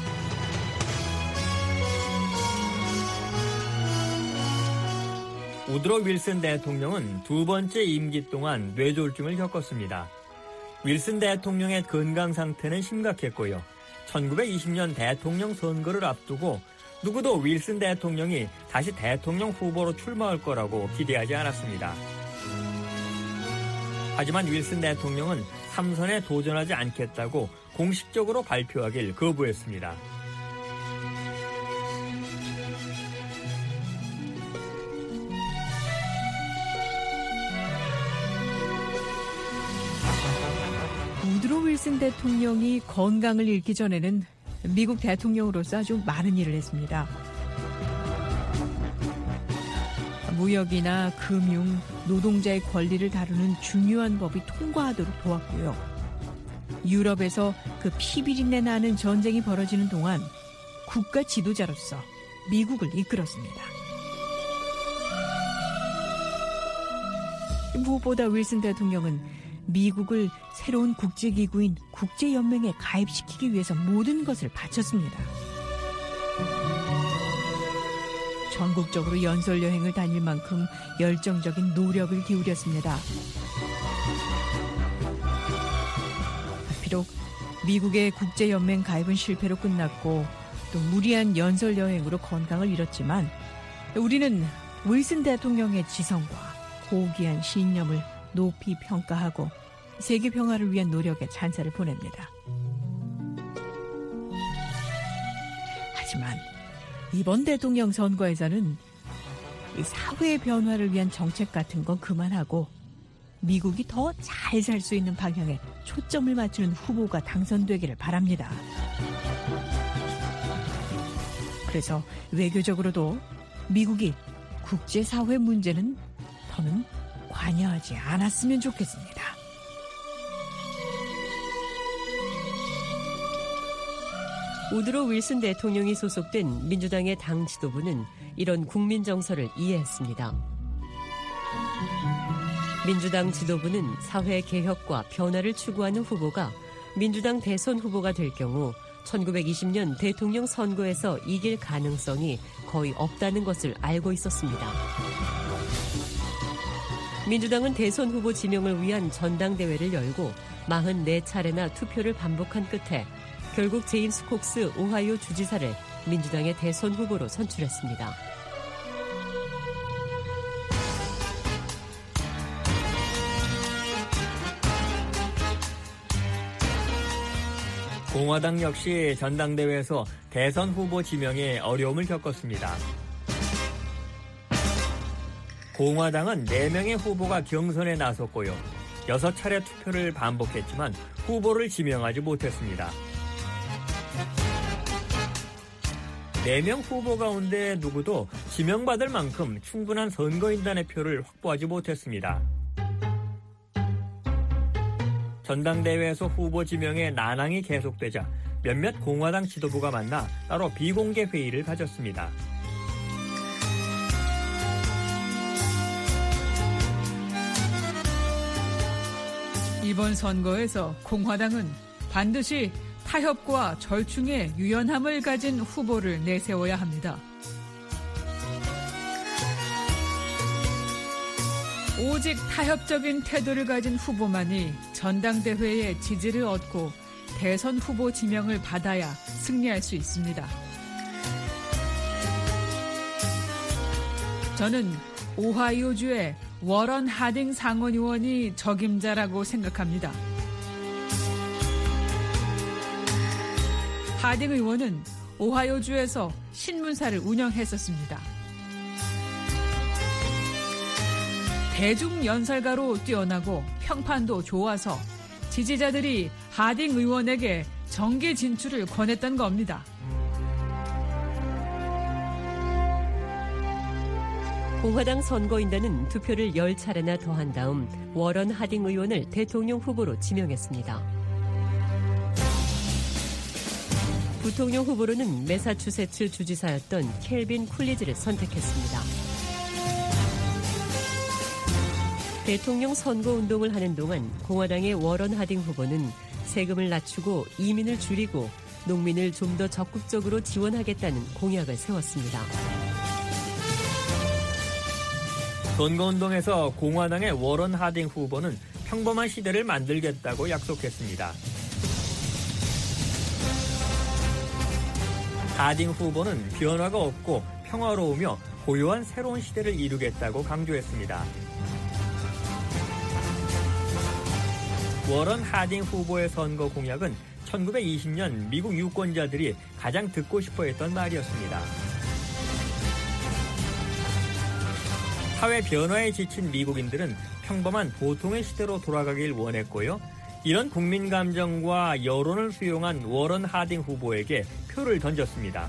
우드로 윌슨 대통령은 두 번째 임기 동안 뇌졸중을 겪었습니다. 윌슨 대통령의 건강 상태는 심각했고요. 1920년 대통령 선거를 앞두고 누구도 윌슨 대통령이 다시 대통령 후보로 출마할 거라고 기대하지 않았습니다. 하지만 윌슨 대통령은 3선에 도전하지 않겠다고 공식적으로 발표하길 거부했습니다. 우드로 윌슨 대통령이 건강을 잃기 전에는 미국 대통령으로서 아주 많은 일을 했습니다. 무역이나 금융, 노동자의 권리를 다루는 중요한 법이 통과하도록 도왔고요. 유럽에서 그 피비린내 나는 전쟁이 벌어지는 동안 국가 지도자로서 미국을 이끌었습니다. 무엇보다 윌슨 대통령은 미국을 새로운 국제기구인 국제연맹에 가입시키기 위해서 모든 것을 바쳤습니다. 전국적으로 연설여행을 다닐 만큼 열정적인 노력을 기울였습니다. 비록 미국의 국제연맹 가입은 실패로 끝났고 또 무리한 연설여행으로 건강을 잃었지만 우리는 윌슨 대통령의 지성과 고귀한 신념을 높이 평가하고 세계 평화를 위한 노력에 찬사를 보냅니다. 하지만 이번 대통령 선거에서는 이 사회 변화를 위한 정책 같은 건 그만하고 미국이 더 잘 살 수 있는 방향에 초점을 맞추는 후보가 당선되기를 바랍니다. 그래서 외교적으로도 미국이 국제사회 문제는 더는 관여하지 않았으면 좋겠습니다. 우드로 윌슨 대통령이 소속된 민주당의 당 지도부는 이런 국민 정서를 이해했습니다. 민주당 지도부는 사회 개혁과 변화를 추구하는 후보가 민주당 대선 후보가 될 경우 1920년 대통령 선거에서 이길 가능성이 거의 없다는 것을 알고 있었습니다. 민주당은 대선 후보 지명을 위한 전당대회를 열고 44차례나 투표를 반복한 끝에 결국 제임스 콕스 오하이오 주지사를 민주당의 대선 후보로 선출했습니다. 공화당 역시 전당대회에서 대선 후보 지명에 어려움을 겪었습니다. 공화당은 4명의 후보가 경선에 나섰고요. 6차례 투표를 반복했지만 후보를 지명하지 못했습니다. 4명 후보 가운데 누구도 지명받을 만큼 충분한 선거인단의 표를 확보하지 못했습니다. 전당대회에서 후보 지명에 난항이 계속되자 몇몇 공화당 지도부가 만나 따로 비공개 회의를 가졌습니다. 이번 선거에서 공화당은 반드시 타협과 절충의 유연함을 가진 후보를 내세워야 합니다. 오직 타협적인 태도를 가진 후보만이 전당대회의 지지를 얻고 대선 후보 지명을 받아야 승리할 수 있습니다. 저는 오하이오주의 워런 하딩 상원의원이 적임자라고 생각합니다. 하딩 의원은 오하이오주에서 신문사를 운영했었습니다. 대중연설가로 뛰어나고 평판도 좋아서 지지자들이 하딩 의원에게 정계 진출을 권했던 겁니다. 공화당 선거인단은 투표를 10차례나 더한 다음 워런 하딩 의원을 대통령 후보로 지명했습니다. 부통령 후보로는 매사추세츠 주지사였던 켈빈 쿨리지를 선택했습니다. 대통령 선거운동을 하는 동안 공화당의 워런 하딩 후보는 세금을 낮추고 이민을 줄이고 농민을 좀 더 적극적으로 지원하겠다는 공약을 세웠습니다. 선거운동에서 공화당의 워런 하딩 후보는 평범한 시대를 만들겠다고 약속했습니다. 하딩 후보는 변화가 없고 평화로우며 고요한 새로운 시대를 이루겠다고 강조했습니다. 워런 하딩 후보의 선거 공약은 1920년 미국 유권자들이 가장 듣고 싶어했던 말이었습니다. 사회 변화에 지친 미국인들은 평범한 보통의 시대로 돌아가길 원했고요. 이런 국민 감정과 여론을 수용한 워런 하딩 후보에게 표를 던졌습니다.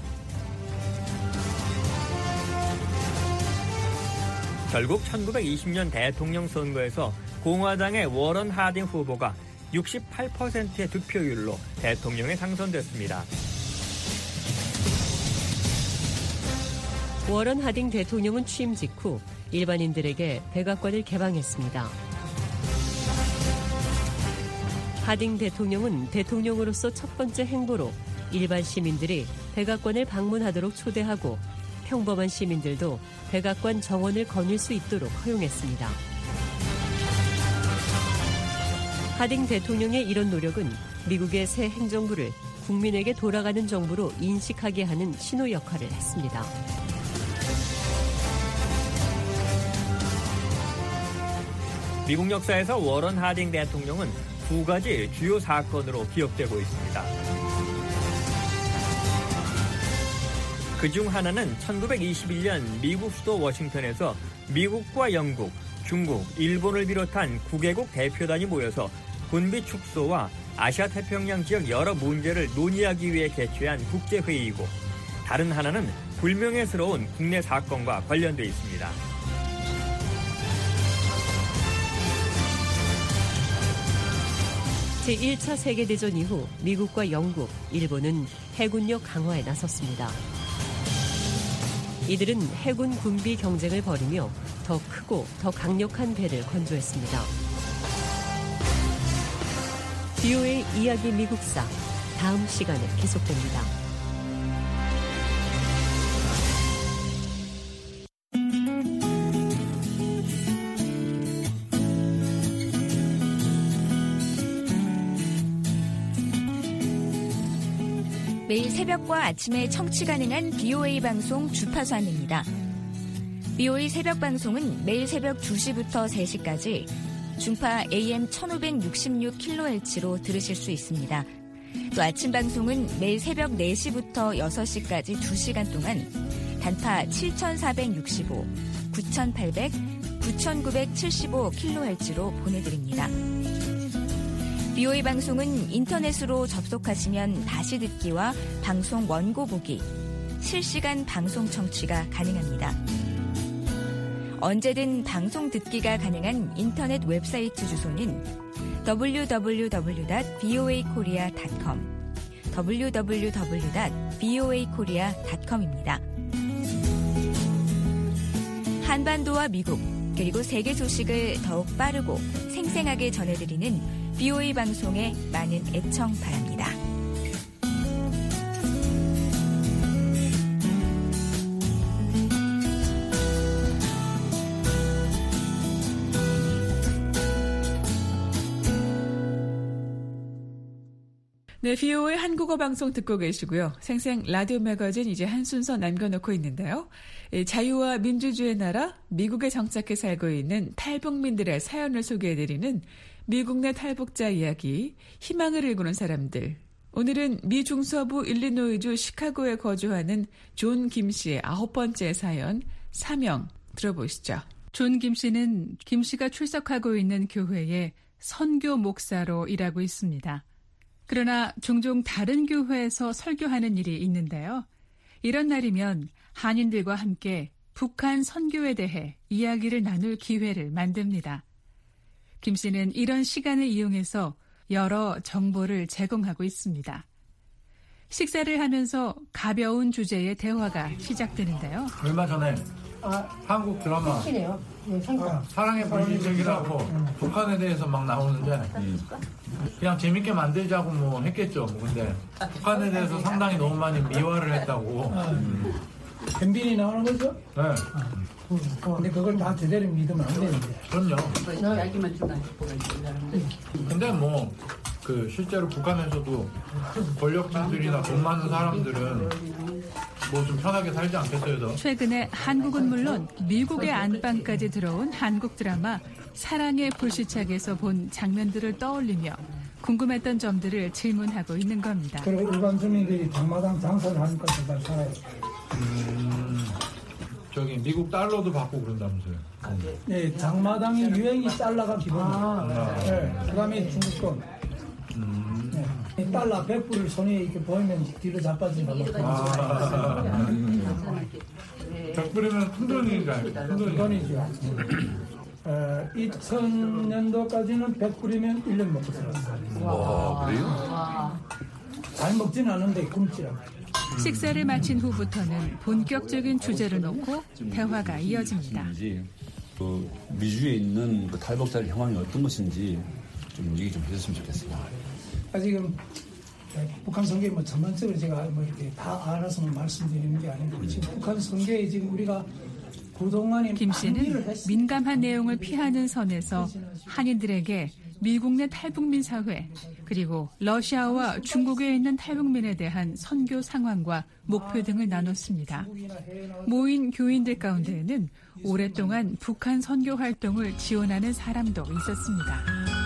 결국 1920년 대통령 선거에서 공화당의 워런 하딩 후보가 68%의 득표율로 대통령에 당선됐습니다. 워런 하딩 대통령은 취임 직후 일반인들에게 백악관을 개방했습니다. 하딩 대통령은 대통령으로서 첫 번째 행보로 일반 시민들이 백악관을 방문하도록 초대하고 평범한 시민들도 백악관 정원을 거닐 수 있도록 허용했습니다. 하딩 대통령의 이런 노력은 미국의 새 행정부를 국민에게 돌아가는 정부로 인식하게 하는 신호 역할을 했습니다. 미국 역사에서 워런 하딩 대통령은 2가지 주요 사건으로 기억되고 있습니다. 그중 하나는 1921년 미국 수도 워싱턴에서 미국과 영국, 중국, 일본을 비롯한 9개국 대표단이 모여서 군비 축소와 아시아 태평양 지역 여러 문제를 논의하기 위해 개최한 국제회의이고, 다른 하나는 불명예스러운 국내 사건과 관련돼 있습니다. 제1차 세계대전 이후 미국과 영국, 일본은 해군력 강화에 나섰습니다. 이들은 해군 군비 경쟁을 벌이며 더 크고 더 강력한 배를 건조했습니다. VOA 이야기 미국사, 다음 시간에 계속됩니다. 매일 새벽과 아침에 청취 가능한 BOA 방송 주파수 안내입니다. BOA 새벽 방송은 매일 새벽 2시부터 3시까지 중파 AM 1566kHz로 들으실 수 있습니다. 또 아침 방송은 매일 새벽 4시부터 6시까지 2시간 동안 단파 7465, 9800, 9975kHz로 보내드립니다. BOA 방송은 인터넷으로 접속하시면 다시 듣기와 방송 원고 보기, 실시간 방송 청취가 가능합니다. 언제든 방송 듣기가 가능한 인터넷 웹사이트 주소는 www.voakorea.com www.voakorea.com입니다. 한반도와 미국 그리고 세계 소식을 더욱 빠르고 생생하게 전해드리는 VOA 방송에 많은 애청 바랍니다. 네, VOA 한국어 방송 듣고 계시고요. 생생 라디오 매거진 이제 한 순서 남겨놓고 있는데요. 자유와 민주주의 나라 미국에 정착해 살고 있는 탈북민들의 사연을 소개해드리는 미국 내 탈북자 이야기, 희망을 일구는 사람들. 오늘은 미 중서부 일리노이주 시카고에 거주하는 존 김 씨의 9번째 사연, 사명 들어보시죠. 존 김 씨는 김 씨가 출석하고 있는 교회에 선교 목사로 일하고 있습니다. 그러나 종종 다른 교회에서 설교하는 일이 있는데요. 이런 날이면 한인들과 함께 북한 선교에 대해 이야기를 나눌 기회를 만듭니다. 김 씨는 이런 시간을 이용해서 여러 정보를 제공하고 있습니다. 식사를 하면서 가벼운 주제의 대화가 시작되는데요. 얼마 전에 한국 드라마 사랑의 불시적이라고 북한에 대해서 막 나오는데 그냥 재밌게 만들자고 뭐 했겠죠. 근데 북한에 대해서 상당히 너무 많이 미화를 했다고. 현빈이 나오는 거죠? 네. 근데 그걸 다 제대로 믿으면 안 되는데. 그럼요. 근데 뭐 그 실제로 북한에서도 권력층들이나 돈 많은 사람들은 뭐 좀 편하게 살지 않겠어요, 더? 최근에 한국은 물론 미국의 안방까지 들어온 한국 드라마 사랑의 불시착에서 본 장면들을 떠올리며 궁금했던 점들을 질문하고 있는 겁니다. 그리고 일반 주민들이 장마당 장사를 하니까 잘 살아요. 저기 미국 달러도 받고 그런다면서요? 네, 장마당이 유행이 달러가 기본이에요. 네, 그다음에 중국 돈. 네. 달러 100불을 손에 이렇게 보이면 뒤로 자빠진다고. 100불이면 큰 돈이잖아요. 큰 돈이죠. 2000년도까지는 100불이면 1년 먹고 살았어요. 와, 그래요? 잘 먹진 않은데 굶지라고. 식사를 마친 후부터는 본격적인 주제를 놓고 대화가 이어집니다. 그 미주에 있는 그 탈북자의 형황이 어떤 것인지 좀 얘기 좀 해줬으면 좋겠습니다. 지금 북한 선교에 뭐 전반적으로 제가 뭐 이렇게 다 알아서 말씀드리는 게 아니고 지금 북한 선교에 지금 우리가 그동안에 김 씨는 민감한 내용을 피하는 선에서 한인들에게 미국 내 탈북민 사회 그리고 러시아와 중국에 있는 탈북민에 대한 선교 상황과 목표 등을 나눴습니다. 모인 교인들 가운데에는 오랫동안 북한 선교 활동을 지원하는 사람도 있었습니다.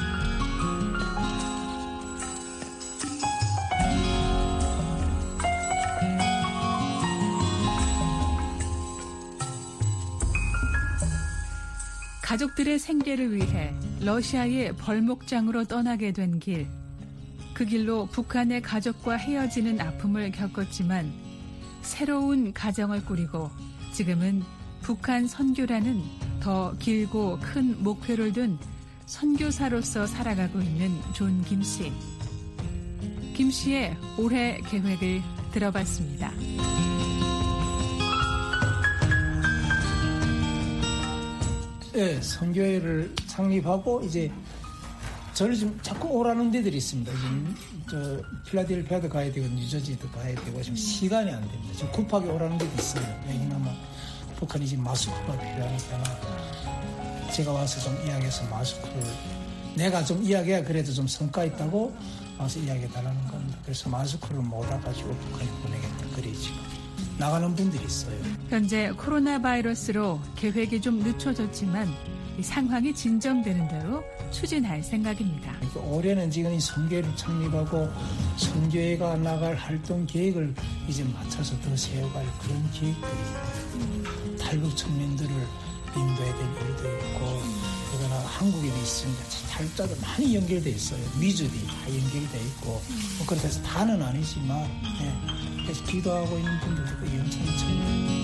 가족들의 생계를 위해 러시아의 벌목장으로 떠나게 된 길. 그 길로 북한의 가족과 헤어지는 아픔을 겪었지만 새로운 가정을 꾸리고 지금은 북한 선교라는 더 길고 큰 목표를 둔 선교사로서 살아가고 있는 존 김 씨. 김 씨의 올해 계획을 들어봤습니다. 네, 선교회를 창립하고 이제 저를 지금 자꾸 오라는 데들이 있습니다. 지금 저 필라델피아도 가야 되고 뉴저지도 가야 되고 지금 시간이 안 됩니다. 지금 급하게 오라는 데도 있어요. 왜냐하면 북한이 지금 마스크가 필요하니까 제가 와서 좀 이야기해서 마스크를 내가 좀 이야기해야 그래도 좀 성과 있다고 와서 이야기해달라는 겁니다. 그래서 마스크를 못 와가지고 북한에 보내겠다. 그래 지금 나가는 분들이 있어요. 현재 코로나 바이러스로 계획이 좀 늦춰졌지만 이 상황이 진정되는 대로 추진할 생각입니다. 올해는 지금 이 선교회를 창립하고 선교회가 나갈 활동 계획을 이제 맞춰서 더 세워갈 그런 계획들이 탈북 청년들을 인도해야 될 일도 있고 그러나 한국에 있으니까 탈북자들 많이 연결돼 있어요. 미주들이 다 연결돼 있고 뭐 그렇다 해서 다는 아니지만 앞에서 기도하고 있는 분들도 영천천히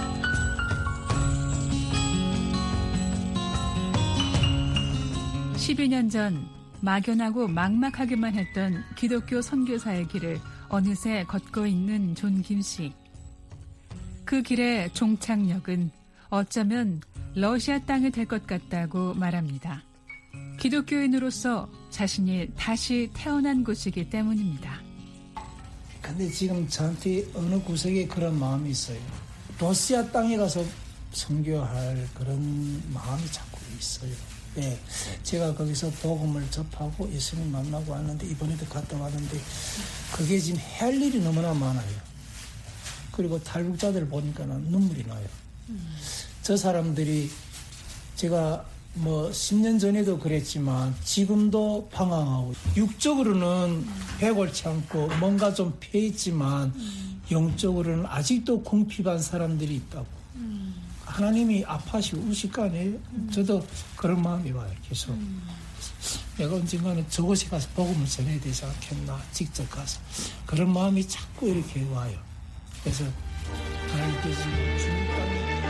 12년 전 막연하고 막막하기만 했던 기독교 선교사의 길을 어느새 걷고 있는 존 김씨. 그 길의 종착역은 어쩌면 러시아 땅이 될 것 같다고 말합니다. 기독교인으로서 자신이 다시 태어난 곳이기 때문입니다. 근데 지금 저한테 어느 구석에 그런 마음이 있어요. 러시아 땅에 가서 선교할 그런 마음이 자꾸 있어요. 네, 제가 거기서 복음을 접하고 예수님 만나고 왔는데 이번에도 갔다 왔는데 그게 지금 해야 할 일이 너무나 많아요. 그리고 탈북자들 보니까는 눈물이 나요. 저 사람들이 제가 뭐 10년 전에도 그랬지만 지금도 방황하고 육적으로는 배골치 않고 뭔가 좀 패했지만 영적으로는 아직도 궁핍한 사람들이 있다고. 하나님이 아파하시고 우실 거 아니에요? 저도 그런 마음이 와요, 계속. 내가 언젠가는 저곳에 가서 복음을 전해야 되지 않겠나, 직접 가서. 그런 마음이 자꾸 이렇게 와요. 그래서 하나님께서 주님 땅에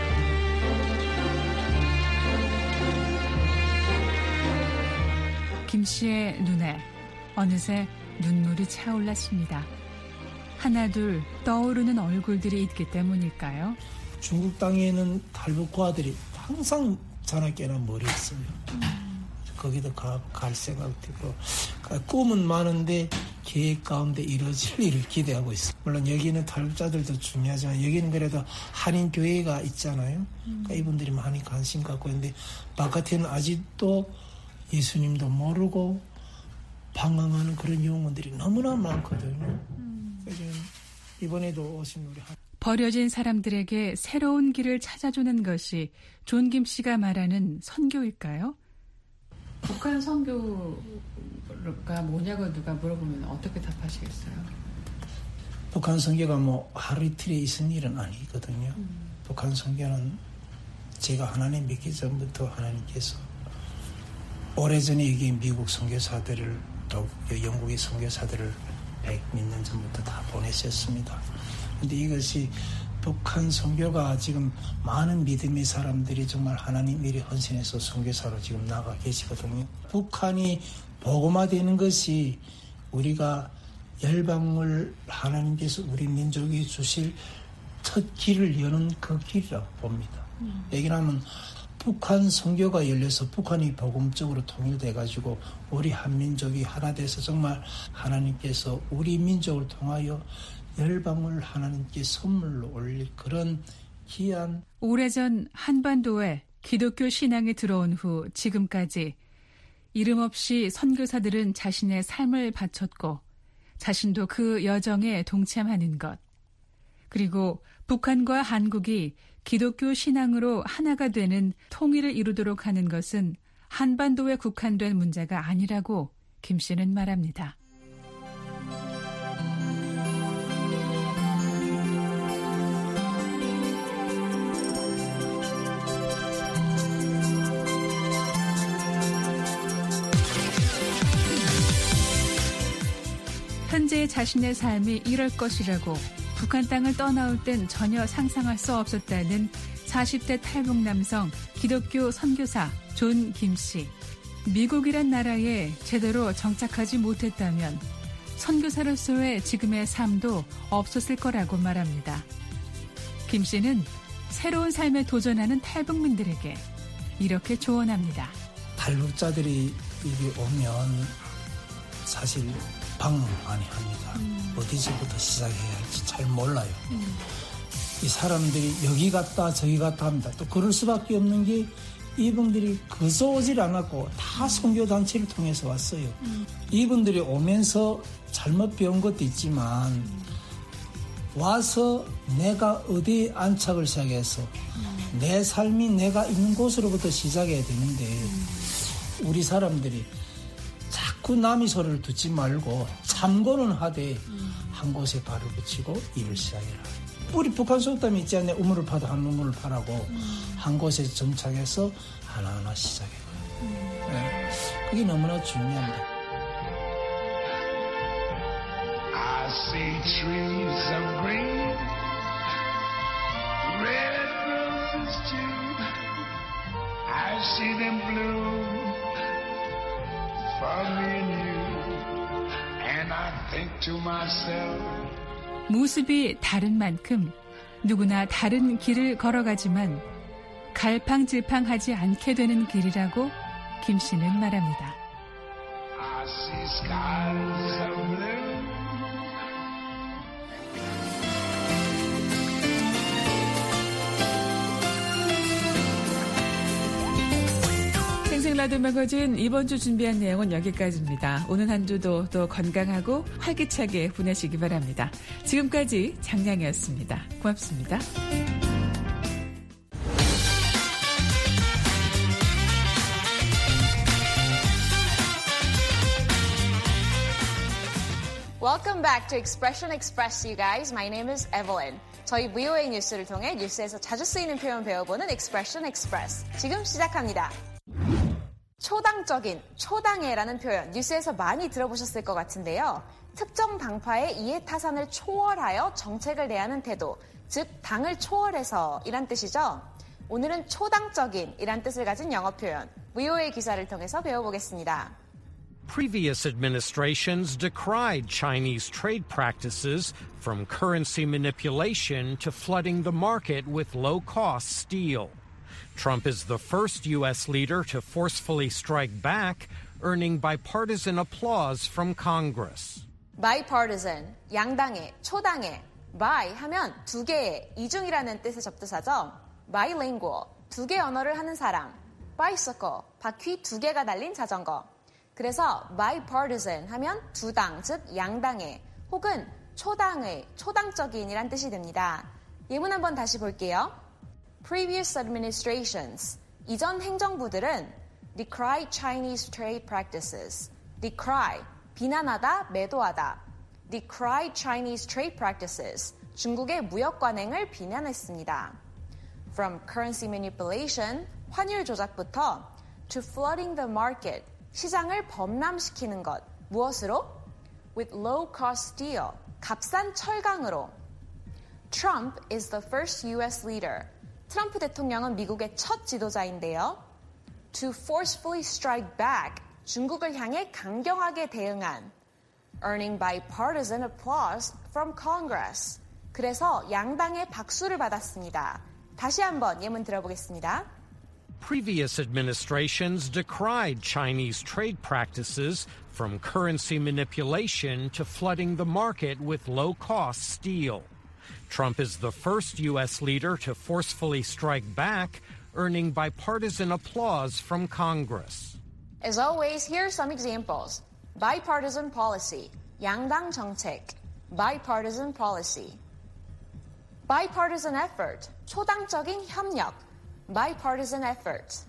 김 씨의 눈에 어느새 눈물이 차올랐습니다. 하나둘 떠오르는 얼굴들이 있기 때문일까요? 중국 땅에는 탈북과들이 항상 자나깨나 머리 있어요. 거기도 갈 생각 들고 꿈은 많은데 계획 가운데 이루어질 일을 기대하고 있어요. 물론 여기는 탈북자들도 중요하지만 여기는 그래도 한인교회가 있잖아요. 그러니까 이분들이 많이 관심 갖고 있는데 바깥에는 아직도 예수님도 모르고 방황하는 그런 영혼들이 너무나 많거든요. 그래서 이번에도 오신 우리 버려진 사람들에게 새로운 길을 찾아주는 것이 존 김 씨가 말하는 선교일까요? 북한 선교가 뭐냐고 누가 물어보면 어떻게 답하시겠어요? 북한 선교가 뭐 하루 이틀에 있은 일은 아니거든요. 북한 선교는 제가 하나님 믿기 전부터 하나님께서 오래전에 여기 미국 선교사들을 또 영국의 선교사들을 100몇 년 전부터 다 보내셨습니다. 근데 이것이 북한 선교가 지금 많은 믿음의 사람들이 정말 하나님 일에 헌신해서 선교사로 지금 나가 계시거든요. 북한이 복음화되는 것이 우리가 열방을 하나님께서 우리 민족이 주실 첫 길을 여는 그 길이라고 봅니다. 얘기하면 북한 선교가 열려서 북한이 복음적으로 통일돼가지고 우리 한민족이 하나 돼서 정말 하나님께서 우리 민족을 통하여 열방을 하나님께 선물로 올릴 그런 귀한 오래전 한반도에 기독교 신앙이 들어온 후 지금까지 이름 없이 선교사들은 자신의 삶을 바쳤고 자신도 그 여정에 동참하는 것. 그리고 북한과 한국이 기독교 신앙으로 하나가 되는 통일을 이루도록 하는 것은 한반도에 국한된 문제가 아니라고 김 씨는 말합니다. 현재 자신의 삶이 이럴 것이라고 북한 땅을 떠나올 땐 전혀 상상할 수 없었다는 40대 탈북 남성 기독교 선교사 존 김 씨. 미국이란 나라에 제대로 정착하지 못했다면 선교사로서의 지금의 삶도 없었을 거라고 말합니다. 김 씨는 새로운 삶에 도전하는 탈북민들에게 이렇게 조언합니다. 탈북자들이 여기 오면 사실 방문 많이 합니다. 어디서부터 시작해야 할지 잘 몰라요. 이 사람들이 여기 갔다 저기 갔다 합니다. 또 그럴 수밖에 없는 게 이분들이 그저 오질 않았고 다 선교단체를 통해서 왔어요. 이분들이 오면서 잘못 배운 것도 있지만 와서 내가 어디에 안착을 시작해서 내 삶이 내가 있는 곳으로부터 시작해야 되는데 우리 사람들이 자꾸 남의 소리를 듣지 말고 참고는 하되 한 곳에 발을 붙이고 일을 시작해라. 우리 북한 속담이 있지 않냐. 우물을 파도 한 우물을 파라고 한 곳에 정착해서 하나하나 시작해라. 네. 그게 너무나 중요합니다. I see trees of green, red roses too. I see them bloom for me and you, and I think to myself. 모습이 다른 만큼 누구나 다른 길을 걸어가지만 갈팡질팡하지 않게 되는 길이라고 김 씨는 말합니다. I see skies of blue. 생생라디오 매거진 이번 주 준비한 내용은 여기까지입니다. 오늘 한 주도 또 건강하고 활기차게 보내시기 바랍니다. 지금까지 장량이었습니다. 고맙습니다. Welcome back to Expression Express, you guys. My name is Evelyn. 저희 VOA 뉴스를 통해 뉴스에서 자주 쓰이는 표현 배워보는 Expression Express. 지금 시작합니다. 초당적인, 초당해라는 표현 뉴스에서 많이 들어보셨을 것 같은데요. 특정 당파의 이해타산을 초월하여 정책을 내하는 태도, 즉 당을 초월해서 이란 뜻이죠. 오늘은 초당적인 이란 뜻을 가진 영어 표현 VOA 기사를 통해서 배워보겠습니다. Previous administrations decried Chinese trade practices from currency manipulation to flooding the market with low-cost steel. Trump is the first U.S. leader to forcefully strike back, earning bipartisan applause from Congress. bipartisan, 양당의, 초당의, bi 하면 두 개의, 이중이라는 뜻의 접두사죠. bilingual, 두 개 언어를 하는 사람. bicycle, 바퀴 두 개가 달린 자전거. 그래서 bipartisan 하면 두 당, 즉 양당의, 혹은 초당의, 초당적인이란 뜻이 됩니다. 예문 한번 다시 볼게요. Previous administrations, 이전 행정부들은 decry Chinese trade practices. decry, 비난하다, 매도하다. decry Chinese trade practices, 중국의 무역 관행을 비난했습니다. From currency manipulation, 환율 조작부터 to flooding the market, 시장을 범람시키는 것. 무엇으로? With low-cost steel, 값싼 철강으로. Trump is the first U.S. leader. 트럼프 대통령은 미국의 첫 지도자인데요. To forcefully strike back, 중국을 향해 강경하게 대응한. Earning bipartisan applause from Congress. 그래서 양당의 박수를 받았습니다. 다시 한번 예문 들어보겠습니다. Previous administrations decried Chinese trade practices from currency manipulation to flooding the market with low-cost steel. Trump is the first U.S. leader to forcefully strike back, earning bipartisan applause from Congress. As always, here are some examples. Bipartisan policy, 양당 정책. Bipartisan policy. Bipartisan effort, 초당적인 협력. Bipartisan effort.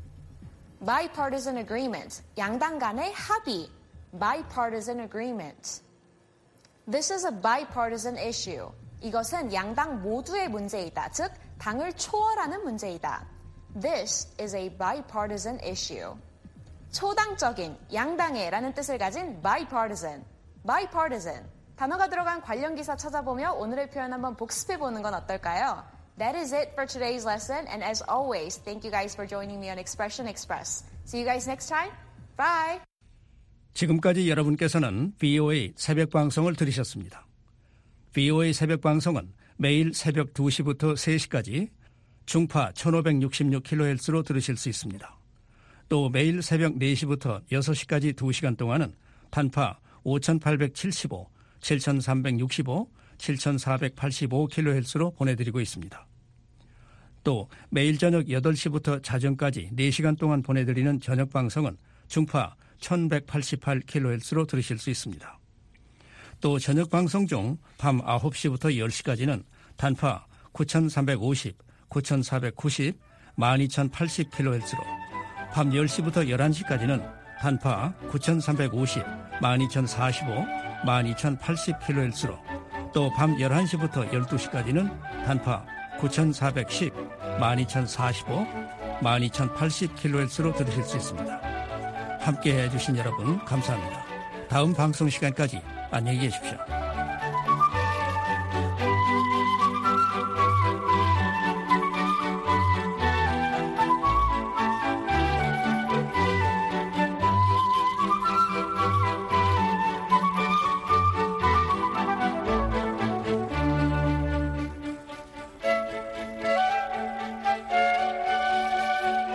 Bipartisan agreement, 양당 간의 합의. Bipartisan agreement. This is a bipartisan issue. 이것은 양당 모두의 문제이다. 즉, 당을 초월하는 문제이다. This is a bipartisan issue. 초당적인, 양당의라는 뜻을 가진 bipartisan. bipartisan. 단어가 들어간 관련 기사 찾아보며 오늘의 표현 한번 복습해보는 건 어떨까요? That is it for today's lesson. And as always, thank you guys for joining me on Expression Express. See you guys next time. Bye! 지금까지 여러분께서는 VOA 새벽 방송을 들으셨습니다. VOA 새벽 방송은 매일 새벽 2시부터 3시까지 중파 1566kHz로 들으실 수 있습니다. 또 매일 새벽 4시부터 6시까지 2시간 동안은 단파 5875, 7365, 7485kHz로 보내드리고 있습니다. 또 매일 저녁 8시부터 자정까지 4시간 동안 보내드리는 저녁 방송은 중파 1188kHz로 들으실 수 있습니다. 또 저녁 방송 중 밤 9시부터 10시까지는 단파 9350, 9490, 12080kHz로 밤 10시부터 11시까지는 단파 9350, 12045, 12080kHz로 또 밤 11시부터 12시까지는 단파 9410, 12045, 12080kHz로 들으실 수 있습니다. 함께해 주신 여러분 감사합니다. 다음 방송 시간까지 안녕히 계십시오.